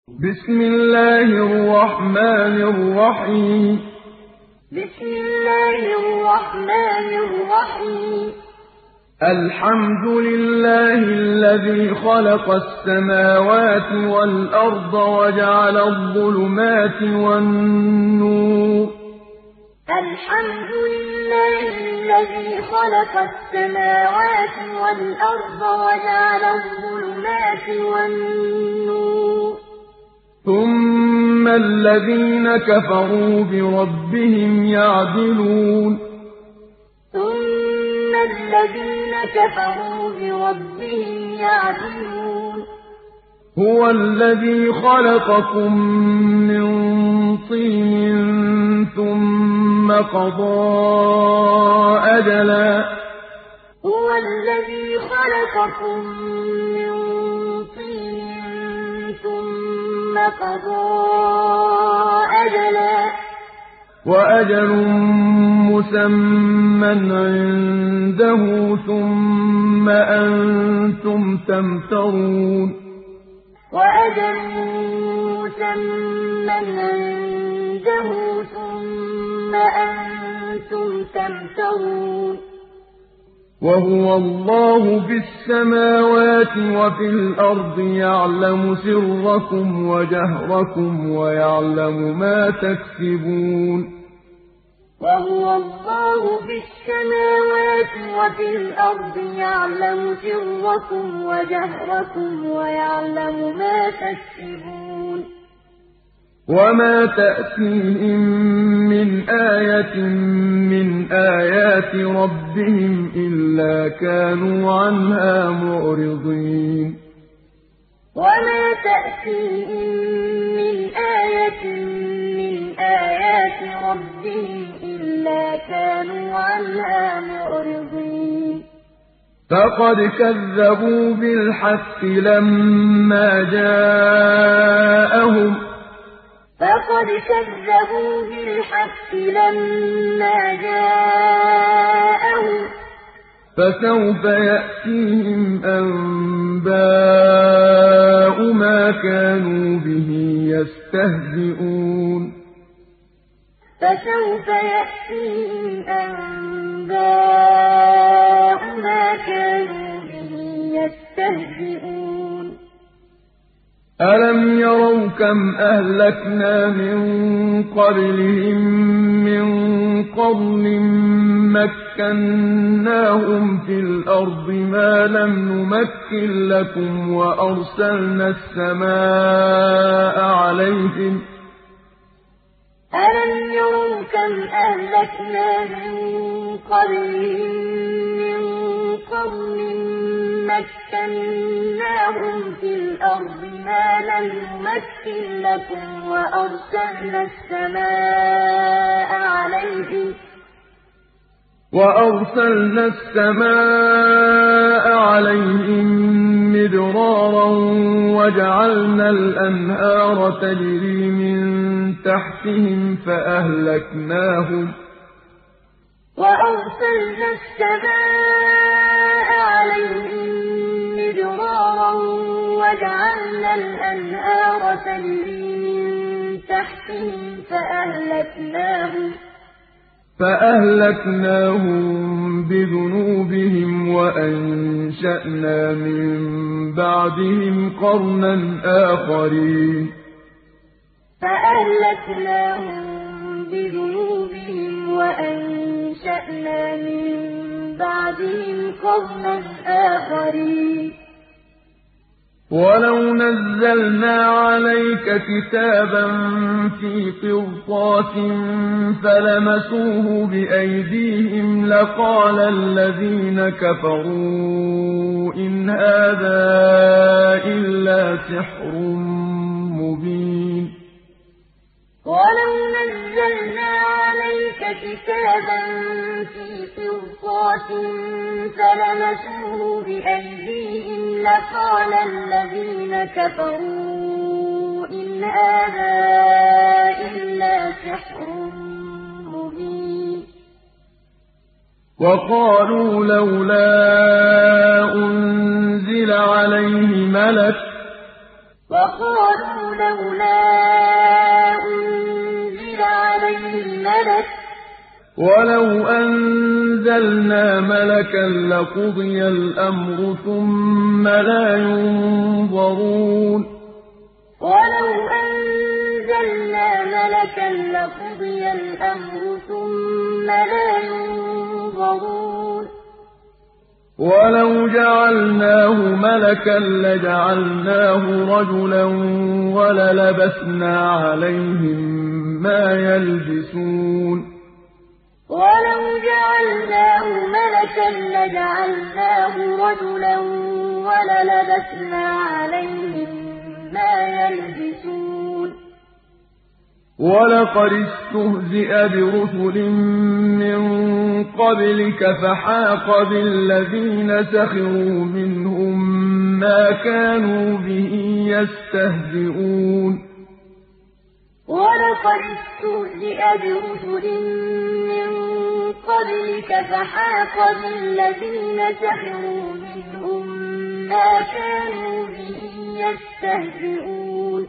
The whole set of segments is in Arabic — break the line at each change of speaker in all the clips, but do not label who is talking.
بسم الله الرحمن الرحيم
بسم الله الرحمن الرحيم
الحمد لله الذي خلق السماوات والأرض وجعل الظلمات والنور
الحمد لله الذي خلق السماوات والأرض وجعل الظلمات والنور
ثم الذين كفروا بربهم يعدلون
ثم الذين كفروا بربهم يعدلون
هو الذي خلقكم من طين ثم قضى أجلا
هو الذي خلقكم من طين ثم قضى أجلا
وأجل مسمى عنده ثم أنتم تمترون
وأجل مسمى عنده ثم أنتم تمترون
وهو الله في السماوات وفي الأرض يعلم سركم وجهركم ويعلم ما تكسبون
وهو الله في السماوات وفي الأرض يعلم سركم وجهركم ويعلم ما تكسبون
وما تأتيهم من آية من آيات ربهم إلا كانوا عنها معرضين
وما تأتيهم من آية من آيات ربهم إلا كانوا عنها معرضين
فقد كذبوا بالحق لما جاءهم
فقد كذبوا بالحق لما جاءهم
فسوف يأتيهم أنباء ما كانوا به يستهزئون
فسوف يأتيهم أنباء ما كانوا به يستهزئون
ألم يروا كم أهلكنا من قبلهم من قرن مكناهم في الأرض ما لم نمكن لكم وأرسلنا السماء عليهم
ألم يروا كم أهلكنا من قبلهم من قرن مكناهم في الأرض ما لم نمكن لكم
وأرسلنا السماء عليهم مدرارا وجعلنا الأنهار تجري من تحتهم
وأرسلنا السماء عليهم مدرارا وجعلنا الأنهار تجري من تحتهم
فأهلكناهم بذنوبهم وأنشأنا من بعدهم قرنا آخرين
فأهلكناهم بذنوبهم وأنشأنا من بعدهم قرنا آخرين
ولو نزلنا عليك كتابا في قرطاس فلمسوه بأيديهم لقال الذين كفروا إن هذا إلا سحر مبين
ولو نزلنا عليك كتابا في قرطاس فلمسوه بأيديهم لقال الذين كفروا إن هذا إلا سحر مبين
وقالوا لولا أنزل عليه ملك
وقالوا لولا أنزل عليه ملك
ولو أنزلنا ملكا لقضي الأمر ثم لا ينظرون
ولو أنزلنا ملكا لقضي الأمر ثم لا ينظرون
ولو جعلناه ملكا لجعلناه رجلا وللبسنا عليهم ما يلبسون
ولو جعلناه ملكا لجعلناه رجلا وللبسنا عليهم ما يلبسون
ولقد استهزئ برسل من قبلك فحاق بالذين سخروا منهم ما كانوا به يستهزئون
ولقد استهزئ برسل من قبلك فحاق بالذين سخروا منهم ما كانوا به يستهزئون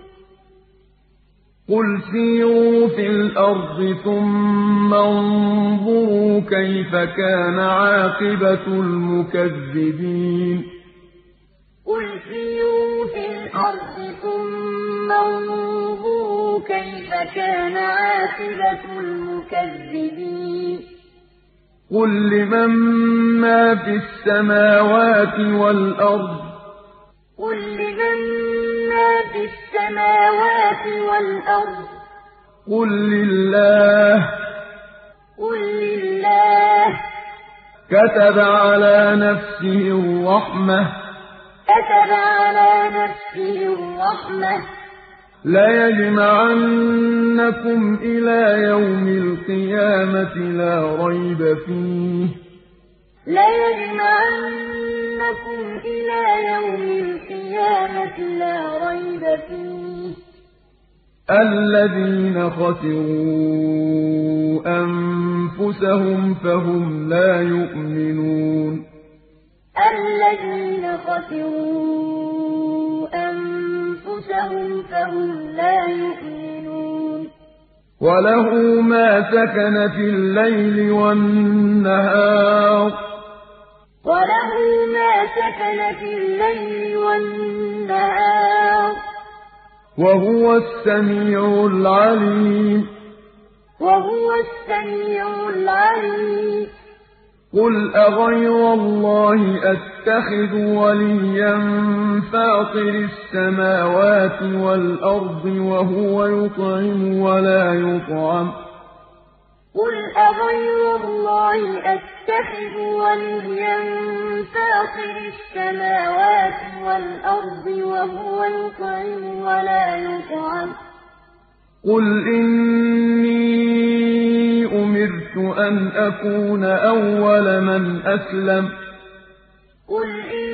قل سيروا في الأرض ثم انظروا كيف كان عاقبة المكذبين
قل سيروا في الأرض ثم انظروا كيف كان عاقبة المكذبين
قل لمن ما في السماوات والأرض
قل لمن ما في السماوات والأرض
قل لله
قل لله
كتب على نفسه الرحمة
كتب على نفسه الرحمة
ليجمعنكم إلى يوم القيامة لا ريب فيه
ليجمعنكم إلى يوم القيامة لا ريب فيه
الذين خسروا أنفسهم فهم لا يؤمنون
الذين خسروا أنفسهم فهم لا يؤمنون
وله ما سكن في الليل والنهار
وله ما سكن في الليل والنهار
وهو السميع العليم
وهو السميع العليم
قل أغير الله أتخذ وليا فاطر السماوات والأرض وهو يطعم ولا يطعم
قل أغير الله أتخذ وليا فاطر السماوات والأرض وهو يطعم ولا يطعم
قل إني أمرت أن أكون أول من أسلم
قل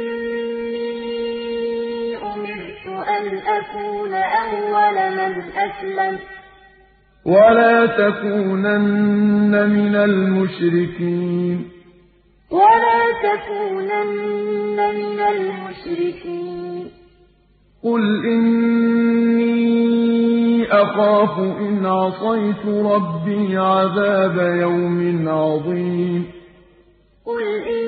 إني أمرت أن أكون أول من أسلم
ولا تكونن من المشركين
ولا تكونن من المشركين
قل إني أخاف إن عصيت ربي عذاب يوم عظيم
قل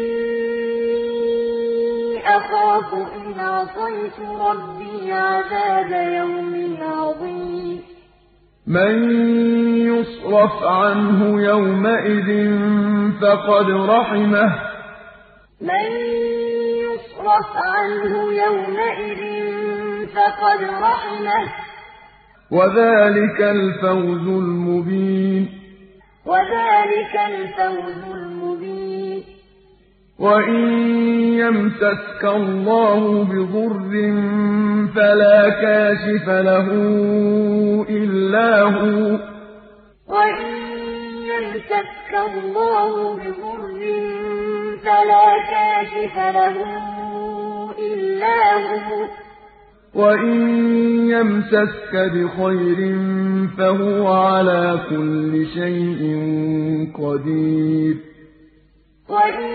إني أخاف إن عصيت ربي عذاب يوم عظيم
من يصرف عنه يومئذ فقد رحمه
من يصرف عنه يومئذ فقد رحمه
وذلك الفوز المبين
وذلك الفوز المبين
وإن يمسسك الله بضر فلا كاشف له إلا هو
وإن يمسسك الله بضر فلا كاشف له إلا هو
وإن يمسسك بخير فهو على كل شيء قدير
وإن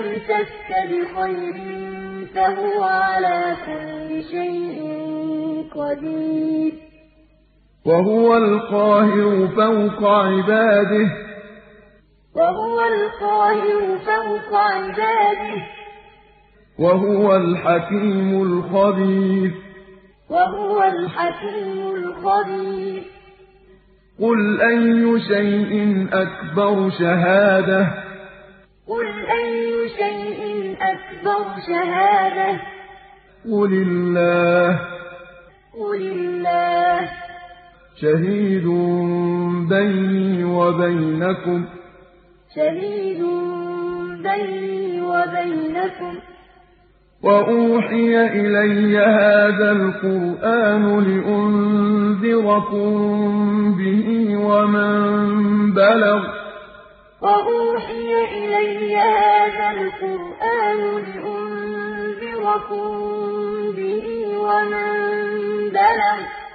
يمسسك بخير فهو على كل شيء قدير
وهو القاهر فوق عباده
وهو القاهر فوق عباده
وهو الحكيم الخبير
وهو الحكيم الخبير
قل أي شيء أكبر شهادة
قل أي شيء أكبر شهادة
قل الله
قل الله
شهيد بيني وبينكم
شهيد بيني وبينكم
وأوحي إلي هذا القرآن لأنذركم به ومن بلغ
وأوحي إلي هذا القرآن لأنذركم به ومن بلغ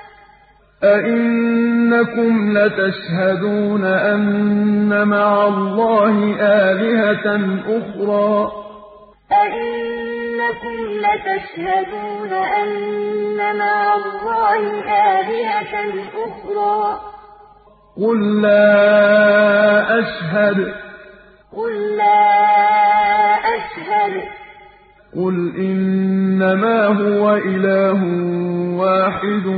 أئنكم لتشهدون أن مع الله آلهة أخرى
أئنكم لتشهدون أن مع الله آلهة أخرى
قل لا أشهد
قل لا أشهد
قل إنما هو إله واحد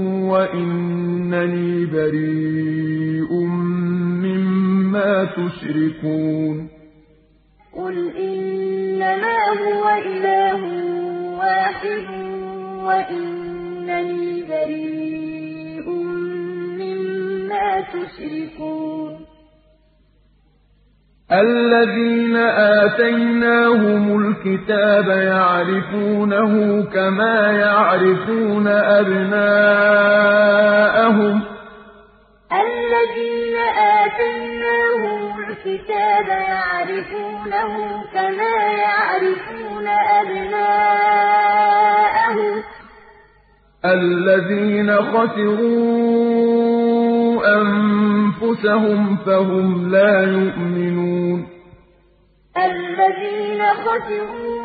وإنني بريء مما تشركون
قل إنما هو إله واحد وإنني بريء مما تشركون
الذين آتيناهم الكتاب يعرفونه كما يعرفون أبناءهم
الذين آتيناهم الكتاب يعرفونه كما يعرفون أبناءهم
الذين خسروا أنفسهم فهم لا يؤمنون
الذين خسروا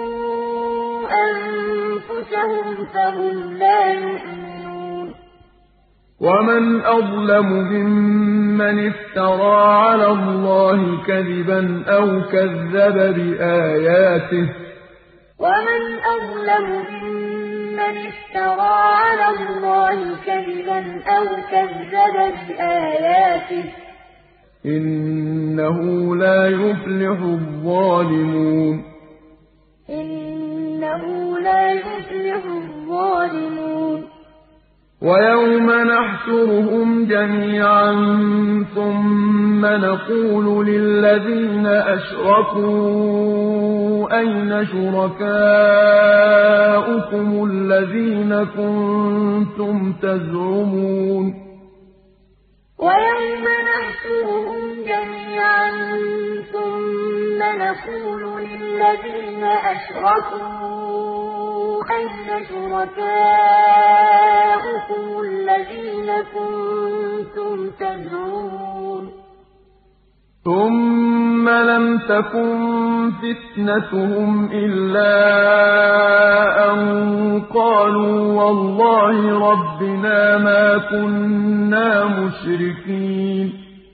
أنفسهم فهم لا يؤمنون
ومن أظلم ممن افترى على الله كذبا أو كذب بآياته
ومن أظلم ممن افترى على الله كذبا أو كذب بآياته
إنه لا يفلح الظالمون
إنه لا يفلح الظالمون
ويوم نحشرهم جميعا ثم نقول للذين أشركوا أين شركاؤكم الذين كنتم تزعمون
ويوم نحشرهم جميعا ثم نقول للذين أشركوا أين شركاؤكم الذين كنتم تزعمون
ثم لم تكن فتنتهم إلا أن قالوا والله ربنا ما كنا مشركين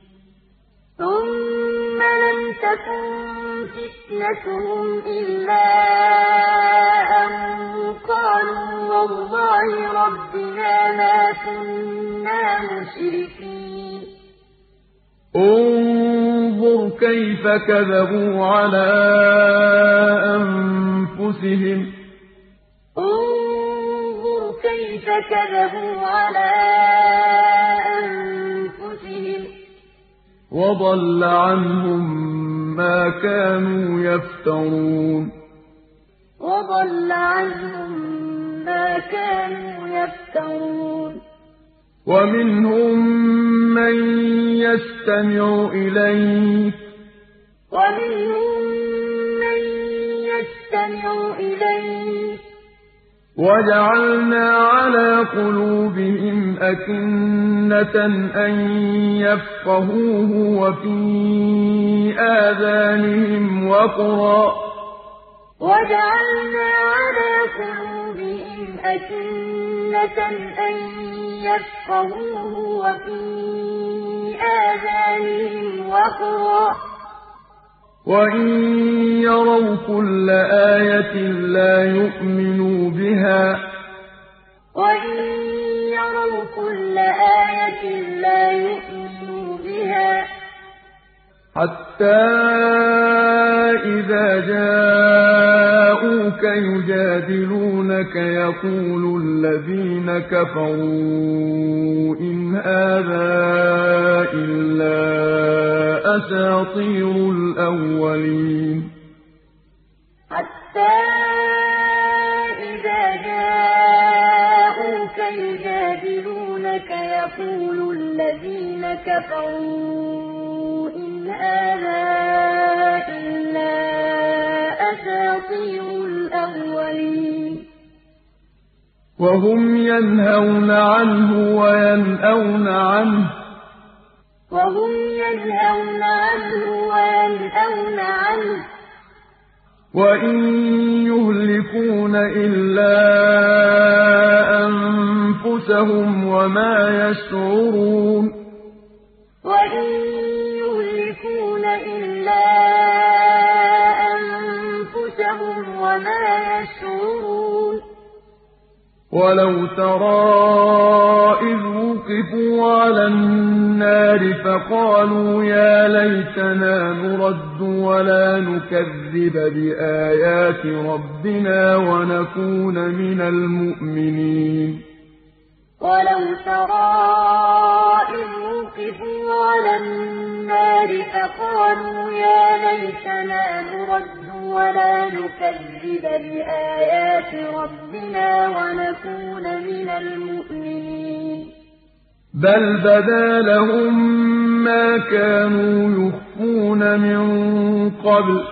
ثم لم تكن فتنتهم إلا أن قالوا والله ربنا ما كنا مشركين
انظر كيف كذبوا على أنفسهم
انظر كيف كذبوا على أنفسهم
وضل عنهم ما كانوا يفترون
وضل عنهم ما كانوا يفترون
ومنهم من يستمع إليك
ومنهم من يستمع إليك
وجعلنا على قلوبهم أكنة أن يفقهوه وفي آذانهم وقرا
وجعلنا على قلوبهم أكنة أكنة أن يفقهوه وفي آذانهم وقرا
وَإِن يَرَوْا كُلَّ آيَةٍ لَّا يُؤْمِنُوا بِهَا
وَإِن يَرَوْا كُلَّ آيَةٍ لَّا يُؤْمِنُوا بِهَا
حَتَّىٰ إِذَا جَاءُوكَ يُجَادِلُونَكَ يَقُولُ الَّذِينَ كَفَرُوا إِنْ هَٰذَا إِلَّا أَسَاطِيرُ الْأَوَّلِينَ
حَتَّىٰ إِذَا جَاءُوكَ يُجَادِلُونَكَ يَقُولُ الَّذِينَ كَفَرُوا إِنْ هَٰذَا إِلَّا أَسَاطِيرُ الْأَوَّلِينَ
وَهُمْ يَنْهَوْنَ عَنْهُ وَيَنْأَوْنَ عَنْهُ وَإِن يُهْلِكُونَ إِلَّا أَنفُسَهُمْ وَمَا يَشْعُرُونَ
وَإِن يُهْلِكُونَ إِلَّا أَنفُسَهُمْ وَمَا يَشْعُرُونَ
وَلَوْ تَرَىٰ إِذْ وُقِفُوا عَلَى النَّارِ فَقَالُوا يَا لَيْتَنَا نُرَدُّ وَلَا نُكَذِّبَ بِآيَاتِ رَبِّنَا وَنَكُونَ مِنَ الْمُؤْمِنِينَ
وَلَوْ تَرَىٰ إِذْ وُقِفُوا عَلَى النَّارِ فَقَالُوا يَا لَيْتَنَا نُرَدُّ وَلَا نُكَذِّبَ بِآيَاتِ رَبِّنَا وَنَكُونَ مِنَ الْمُؤْمِنِينَ
بَلْ بَدَا لَهُم مَّا كَانُوا يُخْفُونَ مِن قَبْلُ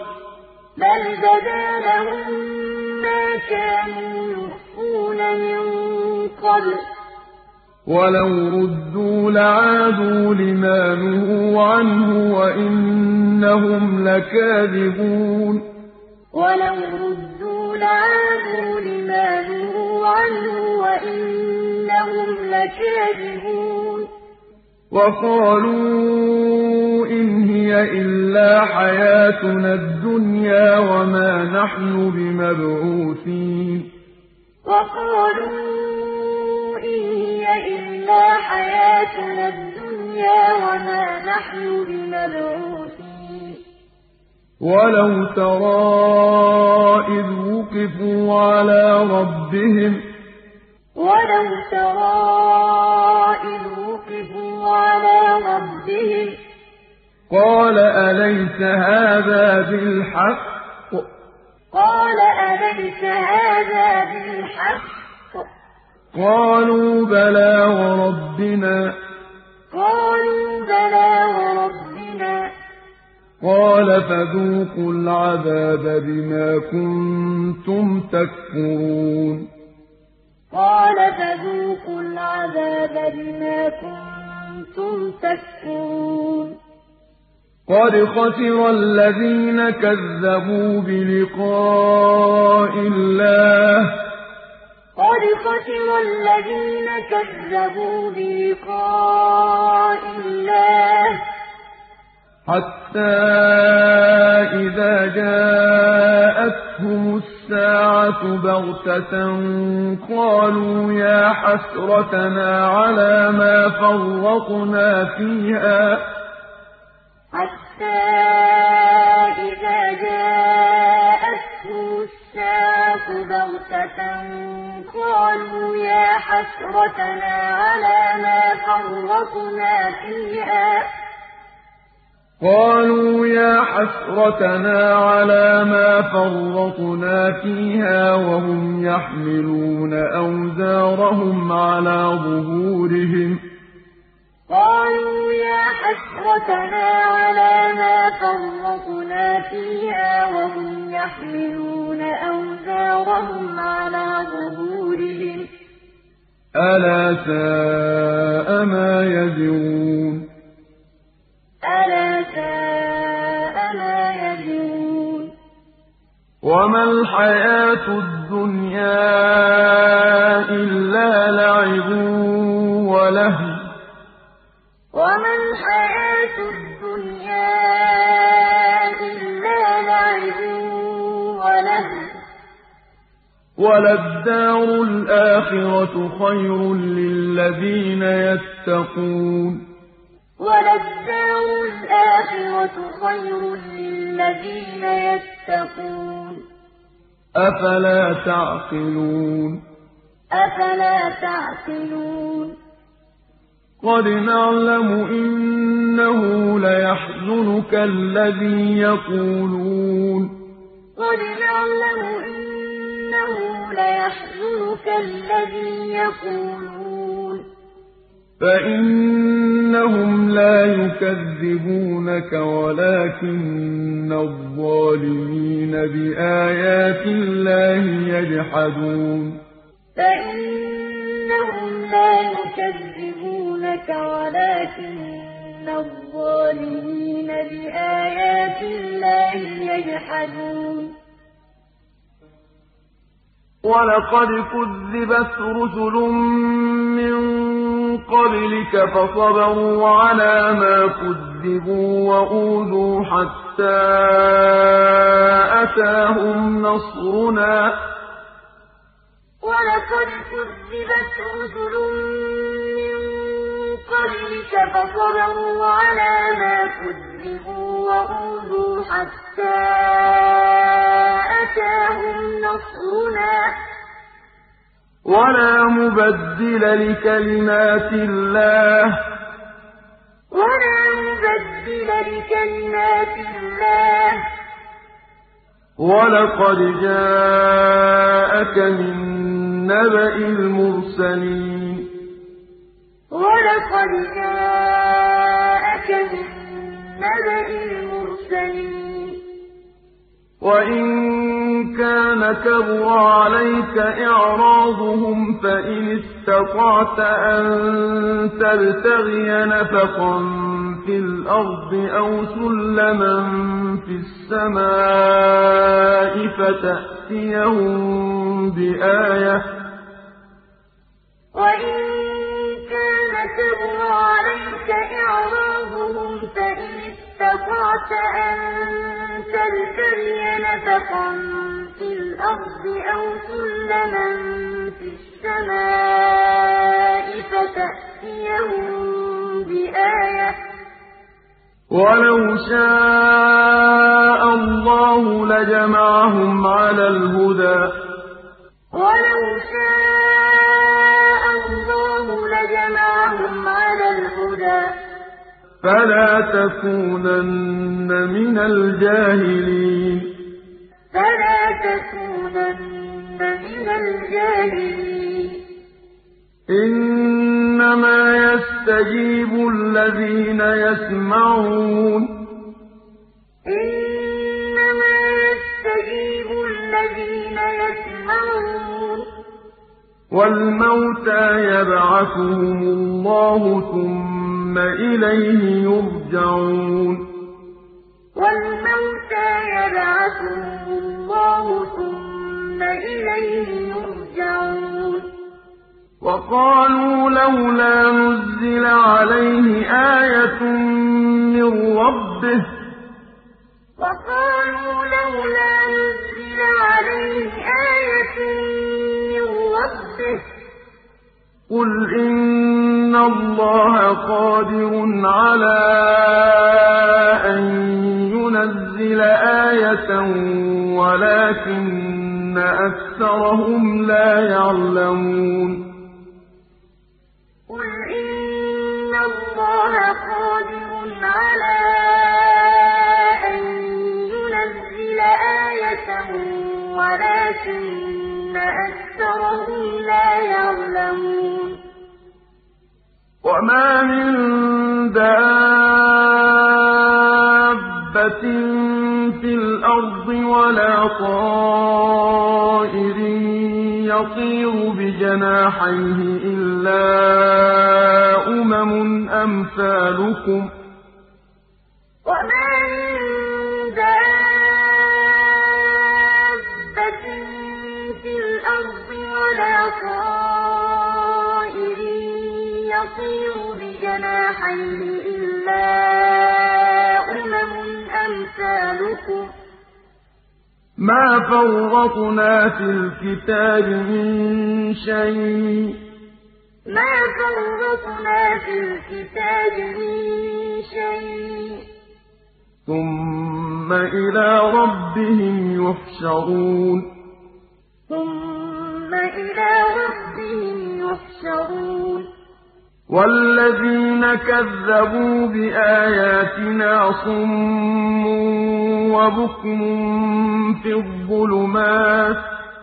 وَلَوْ رُدُّوا لَعَادُوا لِمَا نُهُوا عَنْهُ وَإِنَّهُمْ لَكَاذِبُونَ
وَلَوْ رُدُّوا لَعَادُوا لِمَا نُهُوا عَنْهُ وَإِنَّهُمْ لَكَاذِبُونَ
وَقَالُوا إِنْ هِيَ إِلَّا حَيَاتُنَا الدُّنْيَا وَمَا نَحْنُ بِمَبْعُوثِينَ
وَقَالُوا إِنْ هِيَ إِلَّا حَيَاتُنَا الدُّنْيَا وَمَا نَحْنُ بِمَبْعُوثِينَ
وَلَوْ تَرَىٰ إِذْ وُقِفُوا عَلَىٰ رَبِّهِمْ قَالَ أَلَيْسَ هَٰذَا بِالْحَقِّ ۖ قَالُوا بَلَىٰ وَرَبِّنَا ۚ قَالَ فَذُوقُوا الْعَذَابَ بِمَا كُنتُمْ تَكْفُرُونَ قَدْ خَسِرَ الَّذِينَ كَذَّبُوا بِلِقَاءِ اللَّهِ حَتَّىٰ إِذَا جَاءَتْهُمُ السَّاعَةُ بَغْتَةً قَالُوا يَا حَسْرَتَنَا عَلَىٰ مَا فَرَّطْنَا فِيهَا وَهُمْ يَحْمِلُونَ أَوْزَارَهُمْ عَلَىٰ ظُهُورِهِمْ أَلَا سَاءَ مَا يَزِرُونَ وَمَا الْحَيَاةُ الدُّنْيَا إِلَّا ولهو
وما الحياة الدنيا إلا لعب ولهو
وللدار الآخرة خير للذين يتقون
وللدار الآخرة خير للذين يتقون
أفلا تعقلون
أفلا تعقلون
قد نعلم إنه ليحزنك الذي يقولون
قد نعلم إنه ليحزنك الذي يقولون
فإنهم لا يكذبونك ولكن الظالمين بآيات الله يجحدون
فإنهم لا يكذبونك ولكن الظالمين بآيات الله يجحدون
ولقد كذبت رسل من قبلك فصبروا على ما كذبوا وأوذوا حتى أتاهم نصرنا
ولقد كذبت رسل من قبلك فصبروا على ما كذبوا وأوذوا حتى أتاهم نصرنا
ولا مبدل لكلمات الله ولقد جاءك من نبأ المرسلين وإن كان كبر عليك إعراضهم فإن استطعت أن تبتغي نفقا في الأرض أو سلما في السماء فتأتيهم بآية
وإن كان كبر عليك إعراضهم فإن استطعت أن تبتغي نفقا في الأرض أو سلما في السماء فتأتيهم بآية
ولو شاء الله لجمعهم على الهدى فلا تكونن من الجاهلين إنما يستجيب الذين يسمعون والموتى يبعثهم الله ثم إليه يرجعون وقالوا لولا نزل عليه آية من ربه قل إن الله قادر على أن ينزل آية ولكن أكثرهم لا يعلمون
قل إن الله قادر على أن ينزل آية ولكن أكثرهم لا يعلمون
وما من دابة في الأرض ولا طائر يطير بجناحيه إلا أمم أمثالكم
وما من دابة في الأرض ولا طائر يطير بجناحيه إلا أمثالكم
ما فرطنا في الكتاب من شيء ثم إلى ربهم يحشرون والذين كذبوا بآياتنا صم وبكم في الظلمات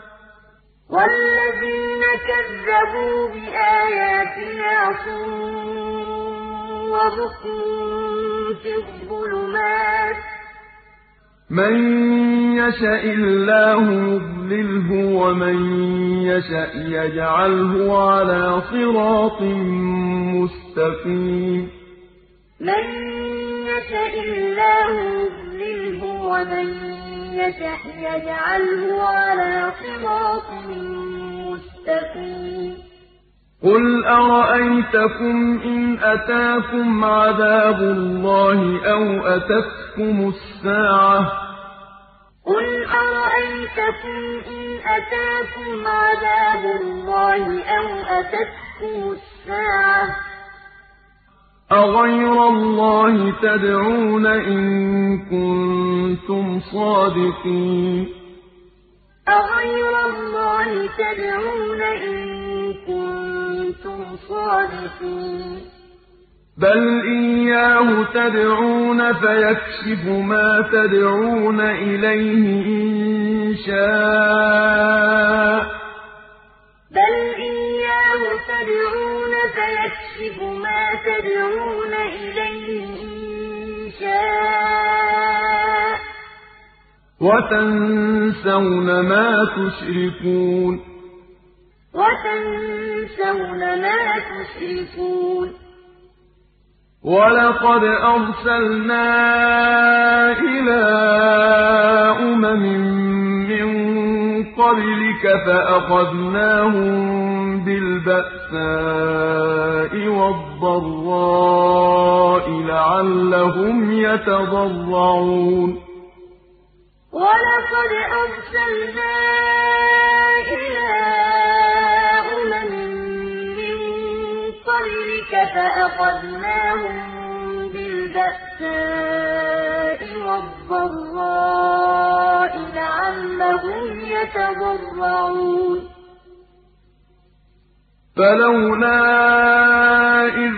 من يشاء الله يضلله ومن يشاء يجعله على صراط مستقيم قل أرأيتكم إن أتاكم عذاب الله أو أتتكم الساعة أغير الله تدعون إن كنتم صادقين بل إياه تدعون فيكشف ما تدعون إليه إن شاء وتنسون ما تشركون ولقد أرسلنا إلى من قبلك فأخذناهم بالبأساء والضراء لعلهم يتضرعون
ولقد أرسلنا إلى من قبلك فأخذناهم بالبأساء والضراء لعلهم يتضرعون
فلولا إذ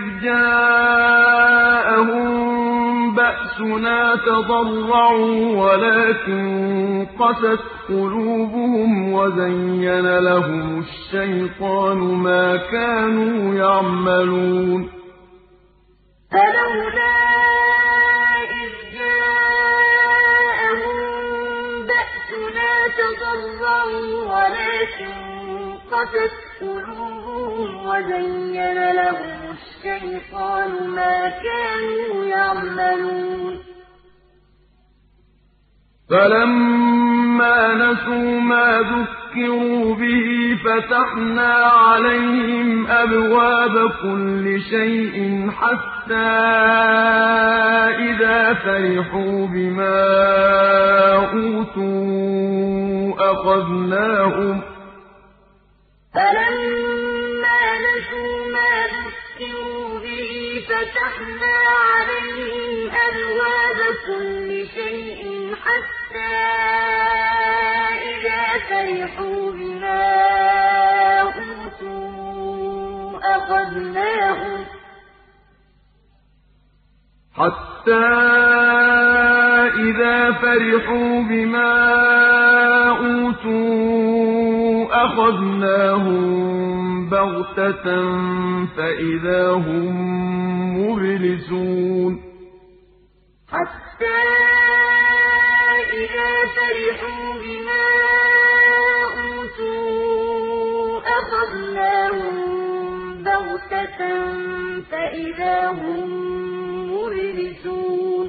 جاءهم بأسنا تضرعوا ولكن قست قلوبهم وزين لهم الشيطان ما كانوا يعملون
فلولا إذ جاءهم بأسنا تضرعوا ولكن قست قلوبهم وزين لهم الشيطان ما كانوا يعملون
فلما نسوا ما ذكروا به فتحنا عليهم أبواب كل شيء حتى إذا فرحوا بما أوتوا أخذناهم
فلما نسوا ما ذكروا به فتحنا عليهم أبواب كل شيء حتى إذا فرحوا بما أوتوا أخذناهم
بغتة فإذا هم مبلسون
حتى إذا فرحوا بما أوتوا أخذناهم بغتة فإذا هم مبلسون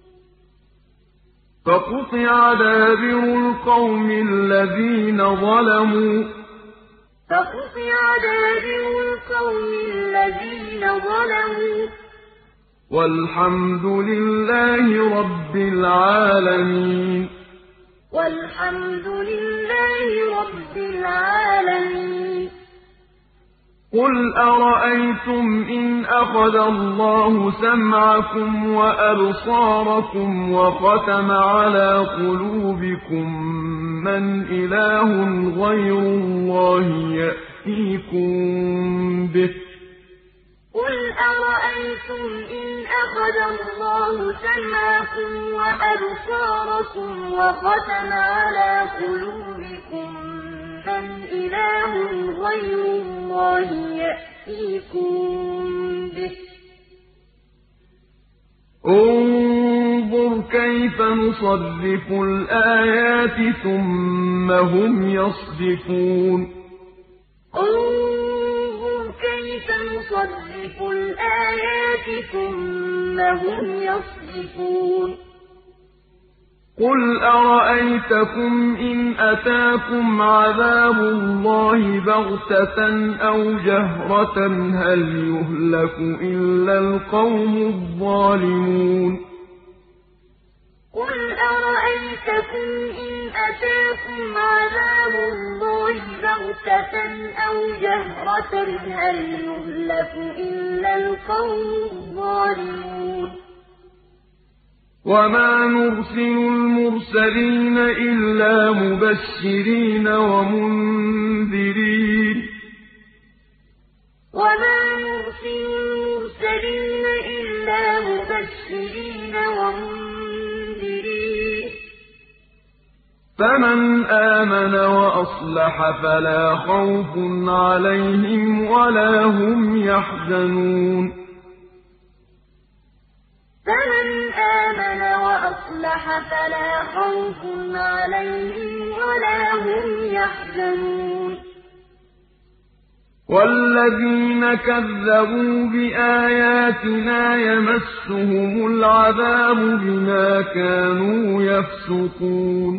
فقطع دابر القوم الذين ظلموا
ظَلَمُوا ۚ
وَالْحَمْدُ لِلَّهِ رَبِّ الْعَالَمِينَ
وَالْحَمْدُ لِلَّهِ رَبِّ الْعَالَمِينَ
قُلْ أَرَأَيْتُمْ إِنْ أَخَذَ اللَّهُ سَمْعَكُمْ وَأَبْصَارَكُمْ وَخَتَمَ عَلَىٰ قُلُوبِكُم مَّنْ إِلَٰهٌ غَيْرُ اللَّهِ يَأْتِيكُم بِهِ ۗ
قُلْ أَرَأَيْتُمْ إِنْ أَخَذَ اللَّهُ سَمْعَكُمْ وَأَبْصَارَكُمْ وَخَتَمَ عَلَىٰ قُلُوبِكُم مَّنْ إِلَٰهٌ غَيْرُ اللَّهِ يَأْتِيكُم بِهِ ۗ
انظُرْ كَيْفَ نُصَرِّفُ الْآيَاتِ ثُمَّ هُمْ يَصْدِفُونَ
انظُرْ كَيْفَ نُصَرِّفُ الْآيَاتِ ثُمَّ هُمْ يَصْدِفُونَ
قُلْ أَرَأَيْتَكُمْ إِنْ أَتَاكُمْ عَذَابُ اللَّهِ بَغْتَةً أَوْ جَهْرَةً هَلْ يُهْلَكُ إِلَّا الْقَوْمُ الظَّالِمُونَ
قُلْ أَرَأَيْتَكُمْ إِنْ أَتَاكُمْ عَذَابُ اللَّهِ بَغْتَةً أَوْ جَهْرَةً هَلْ يُهْلَكُ إِلَّا الْقَوْمُ الظَّالِمُونَ
وَمَا نُرْسِلُ الْمُرْسَلِينَ إِلَّا مُبَشِّرِينَ وَمُنذِرِينَ
وَمَا نُرْسِلُ الْمُرْسَلِينَ إِلَّا مُبَشِّرِينَ وَمُنذِرِينَ ۖ
فَمَنْ آمَنَ وَأَصْلَحَ فَلَا خَوْفٌ عَلَيْهِمْ وَلَا هُمْ يَحْزَنُونَ
فَمَنْ آمَنَ وَأَصْلَحَ فَلَا خَوْفٌ عَلَيْهِمْ وَلَا هُمْ يَحْزَنُونَ
وَالَّذِينَ كَذَّبُوا بِآيَاتِنَا يَمَسُّهُمُ الْعَذَابُ بِمَا كَانُوا يَفْسُقُونَ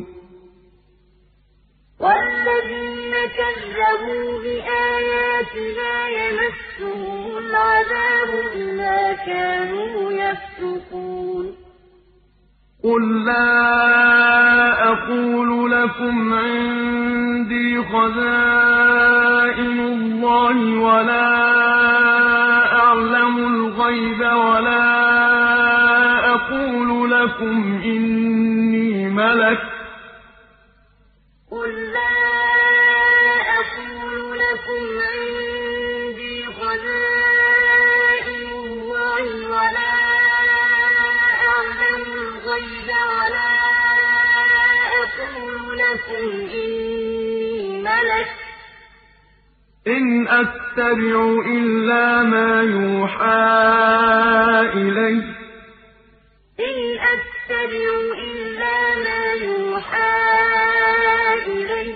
وَالَّذِينَ كَذَّبُوا بِآيَاتِنَا يَمَسُّهُمُ الْعَذَابُ بِمَا كَانُوا يَفْسُقُونَ
قُل لَّا أَقُولُ لَكُمْ عِندِي خَزَائِنُ اللَّهِ وَلَا أَعْلَمُ الْغَيْبَ وَلَا أَقُولُ لَكُمْ إِنِّي مَلَكٌ ۖ
قُل لَّا أَقُولُ لَكُمْ عِندِي خَزَائِنُ اللَّهِ وَلَا أَعْلَمُ الْغَيْبَ وَلَا أَقُولُ لَكُمْ إِنِّي مَلَكٌ ۖ
إِنْ أَتَّبِعُ إِلَّا مَا يُوحَىٰ إِلَيَّ ۚ
إِنْ أَتَّبِعُ إِلَّا مَا يُوحَىٰ إِلَيَّ ۚ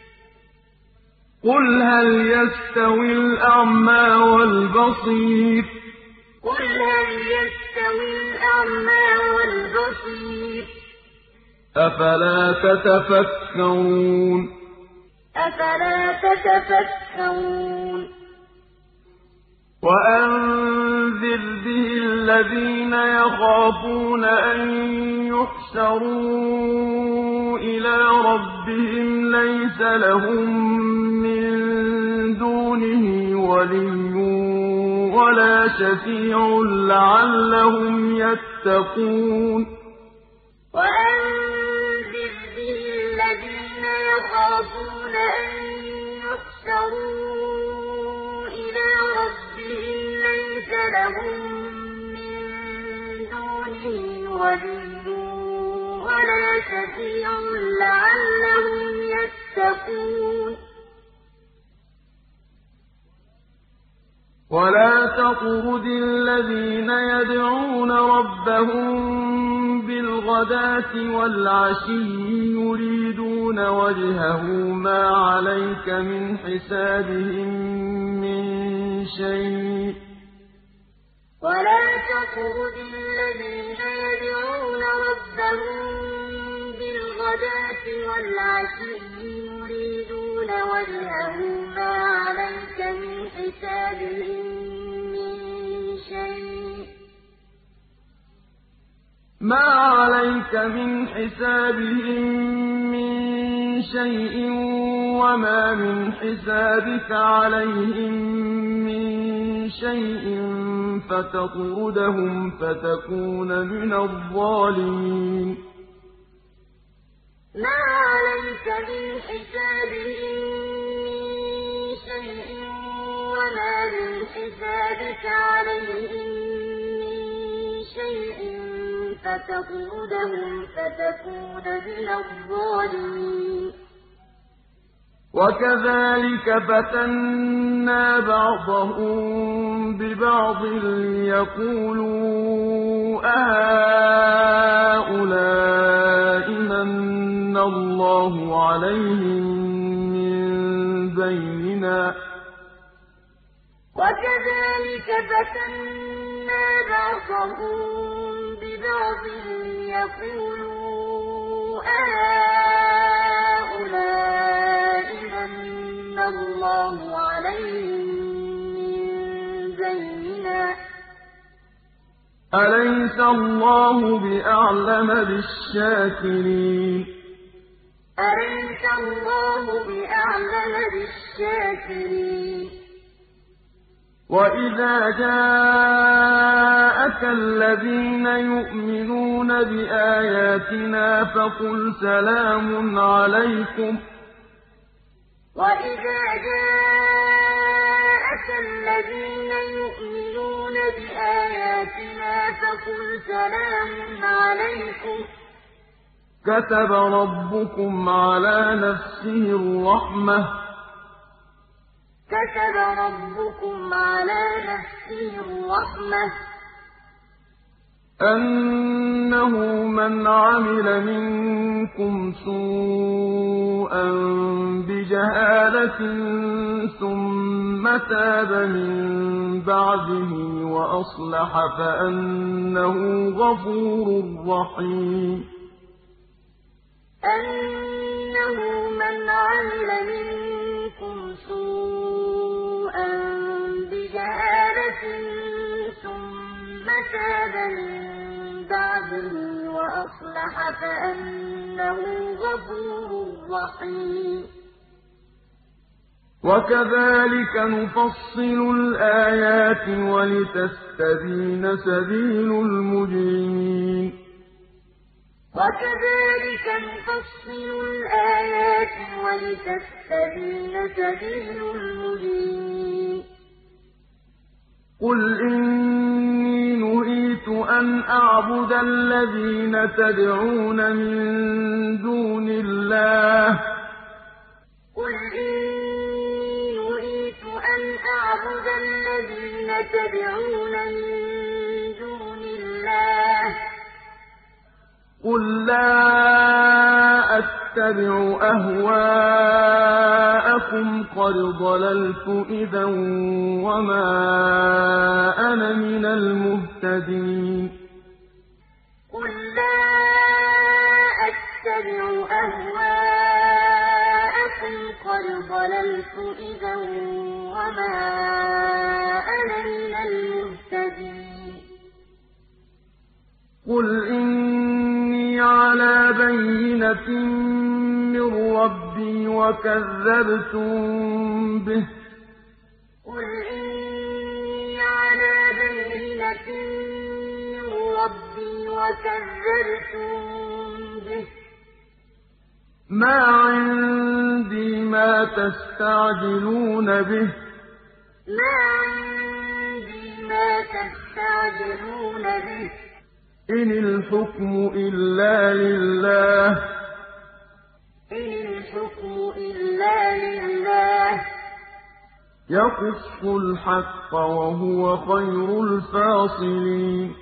قُلْ هَلْ يَسْتَوِي الْأَعْمَىٰ وَالْبَصِيرُ
قُلْ هَلْ يَسْتَوِي الْأَعْمَىٰ وَالْبَصِيرُ
أَفَلَا تَتَفَكَّرُونَ
أَفَلَا تَتَفَكَّرُونَ
وَأَنذِرْ بِهِ الَّذِينَ يَخَافُونَ أَن يُحْشَرُوا إِلَىٰ رَبِّهِمْ لَيْسَ لَهُم مِّن دُونِهِ وَلِيٌّ وَلَا شَفِيعٌ لَّعَلَّهُمْ يَتَّقُونَ
وَأَنذِرْ بِهِ الَّذِينَ يَخَافُونَ أَن يُحْشَرُوا إِلَىٰ رَبِّهِمْ لَيْسَ لَهُم مِّن دُونِهِ وَلِيٌّ وَلَا شَفِيعٌ لَّعَلَّهُمْ يَتَّقُونَ
وَلَا تَطْرُدِ الَّذِينَ يَدْعُونَ رَبَّهُم بِالْغَدَاةِ وَالْعَشِيِّ يُرِيدُونَ وَجْهَهُ مَا عَلَيْكَ مِنْ حِسَابِهِم مِّن شَيْءٍ ۚ
وَلَا تَطْرُدِ الَّذِينَ يَدْعُونَ رَبَّهُم بِالْغَدَاةِ وَالْعَشِيِّ يُرِيدُونَ وَجْهَهُ مَا عَلَيْكَ مِنْ حِسَابِهِم مِّن
مَا عَلَيْكَ مِنْ حِسَابِهِم مِّن شَيْءٍ وَمَا مِنْ حِسَابِكَ عَلَيْهِم مِّن شَيْءٍ فَتَطْرُدَهُمْ فَتَكُونَ مِنَ الظَّالِمِينَ
مَا عَلَيْكَ مِنْ حِسَابِهِم مِّن شَيْءٍ وَمَا مِنْ حِسَابِكَ عَلَيْهِم مِّن شَيْءٍ فَتَطْرُدَهُمْ فَتَكُونَ مِنَ الظَّالِمِينَ
وَكَذَٰلِكَ فَتَنَّا بَعْضَهُم بِبَعْضٍ لِّيَقُولُوا أَهَٰؤُلَاءِ مَنَّ اللَّهُ عَلَيْهِم مِّن بَيْنِنَا ۗ
وَكَذَٰلِكَ فَتَنَّا بَعْضَهُم بِبَعْضٍ لِّيَقُولُوا أَهَٰؤُلَاءِ مَنَّ اللَّهُ عَلَيْهِم مِّن بَيْنِنَا ۗ
أَلَيْسَ اللَّهُ بِأَعْلَمَ بِالشَّاكِرِينَ
أَلَيْسَ اللَّهُ بِأَعْلَمَ بِالشَّاكِرِينَ
وَإِذَا جَاءَكَ الَّذِينَ يُؤْمِنُونَ بِآيَاتِنَا فَقُلْ سَلَامٌ عَلَيْكُمْ ۖ
وَإِذَا جَاءَكَ الَّذِينَ يُؤْمِنُونَ بِآيَاتِنَا فَقُلْ سَلَامٌ عَلَيْكُمْ ۖ
كَتَبَ رَبُّكُمْ عَلَىٰ نَفْسِهِ الرَّحْمَةَ أَنَّهُ مَنْ عَمِلَ مِنكُمْ سُوءًا بِجَهَالَةٍ ثُمَّ تَابَ مِن بَعْدِهِ وَأَصْلَحَ فَأَنَّهُ غَفُورٌ رَّحِيمٌ
أَنَّهُ مَنْ عَمِلَ مِنكُمْ سُوءًا بِجَهَالَةٍ ثُمَّ تَابَ مِن بَعْدِهِ وَأَصْلَحَ فَأَنَّهُ غَفُورٌ رَّحِيمٌ
وَكَذَٰلِكَ نُفَصِّلُ الْآيَاتِ وَلِتَسْتَبِينَ سَبِيلُ الْمُجْرِمِينَ
وَكَذَٰلِكَ نُفَصِّلُ الْآيَاتِ وَلِتَسْتَبِينَ سَبِيلُ الْمُجْرِمِينَ
قُلْ إِنِّي نُهِيتُ أَنْ أَعْبُدَ الَّذِينَ تَدْعُونَ مِن دُونِ اللَّهِ قُل لَّا أَتَّبِعُ أَهْوَاءَكُمْ قَدْ ضَلَلْتُ إِذًا وَمَا أَنَا مِنَ الْمُهْتَدِينَ
قُل لَّا أَتَّبِعُ أَهْوَاءَكُمْ قَدْ ضَلَلْتُ إِذًا وَمَا أَنَا مِنَ الْمُهْتَدِينَ
قُلْ إِنِّي عَلَىٰ بَيِّنَةٍ مِّن رَّبِّي وَكَذَّبْتُم بِهِ ۚ مَا عِندِي مَا تَسْتَعْجِلُونَ بِهِ ۚ إِنِ الْحُكْمُ إِلَّا لِلَّهِ يَقُصُّ الْحَقَّ وَهُوَ خَيْرُ الْفَاصِلِينَ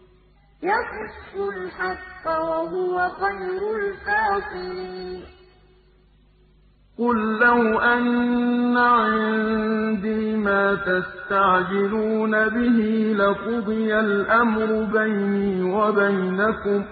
قُل لَّوْ أَنَّ عِندِي مَا تَسْتَعْجِلُونَ بِهِ لَقُضِيَ الْأَمْرُ بَيْنِي وَبَيْنَكُمْ ۗ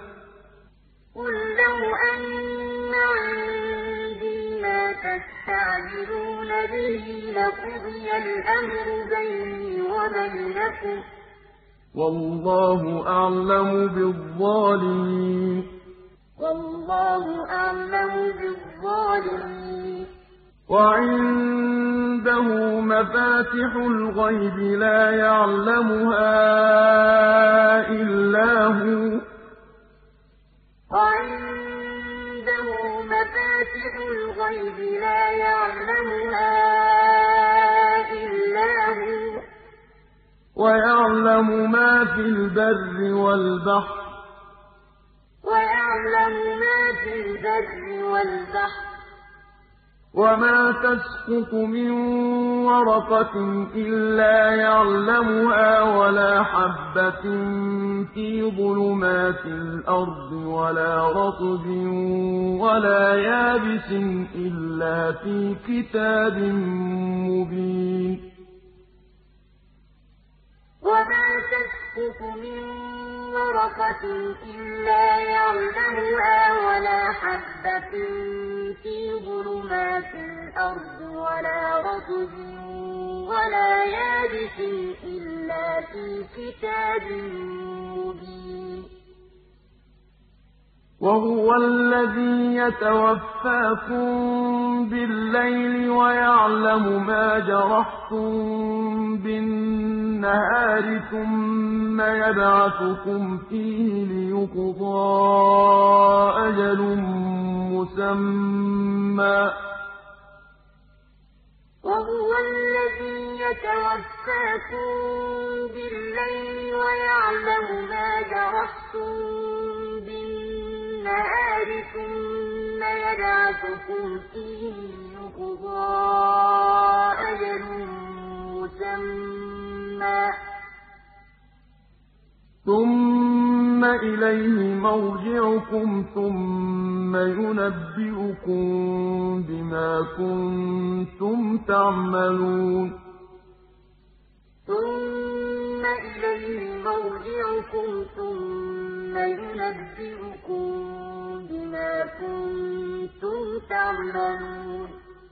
والله أعلم بالظالمين.
والله أعلم بالظالمين.
وعنده مفاتح الغيب لا يعلمها إلا هو.
وعنده مفاتح الغيب لا يعلمها إلا هو.
ويعلم ما في البر والبحر.
ويعلم ما في البر والبحر.
وما تسقط من ورقة إلا يعلمها ولا حبة في ظلمات الأرض ولا رطب ولا يابس إلا في كتاب مبين.
وما تسقط من ورقة إلا يعلمها ولا حبة في ظلمات الأرض ولا رطب ولا يابس إلا في كتاب مبين.
وهو الذي يتوفاكم بالليل ويعلم ما جرحتم بالنهار ثم يبعثكم فيه ليقضى أجل مسمى.
وهو الذي يتوفاكم بالليل ويعلم ما جرحتم بالنهار ثم يبعثكم فيه ليقضى أجل مسمى.
ثم إليه مرجعكم ثم ينبئكم بما كنتم تعملون.
ثم إليه مرجعكم ثم ينبئكم بما كنتم تعملون.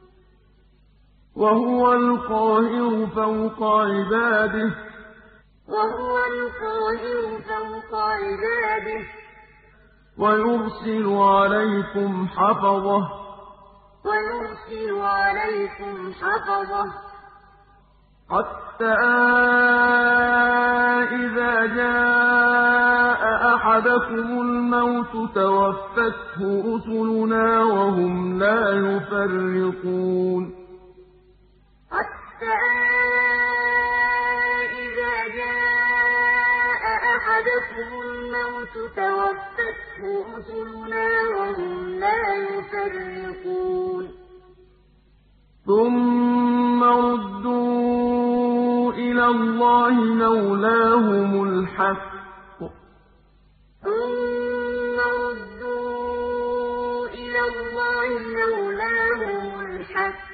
وهو القاهر فوق عباده.
وهو القاهر فوق عباده.
ويرسل عليكم حفظة.
ويرسل عليكم حفظة.
حتى إذا جاء أحدكم الموت توفته رسلنا وهم لا يفرطون.
حتى إذا جاء أحدكم الموت توفته رسلنا وهم لا يفرطون.
ثم ردوا إلى الله مولاهم الحق.
ثم ردوا إلى الله مولاهم الحق.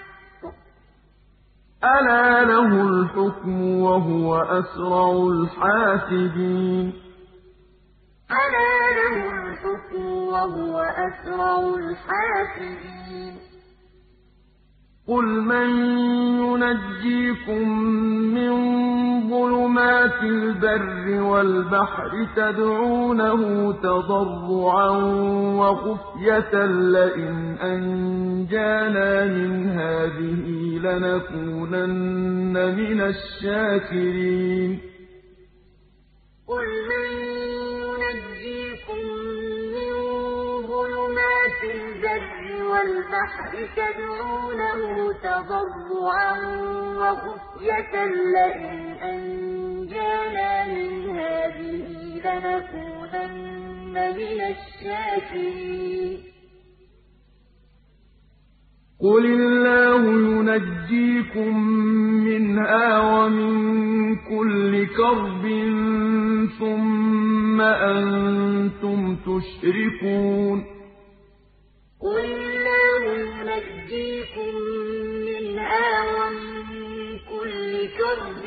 ألا له الحكم وهو أسرع الحاسبين.
ألا له الحكم وهو أسرع الحاسبين.
قل من ينجيكم من ظلمات البر والبحر تدعونه تضرعا وخفية لئن أنجانا من هذه لنكونن من الشاكرين.
قل من ينجيكم من ظلمات البر والبحر تدعونه تضرعا وخفية لئن أنجانا من هذه لنكونن من الشاكرين.
قل الله ينجيكم منها ومن كل كرب ثم أنتم تشركون.
قل الله ينجيكم منها ومن كل كرب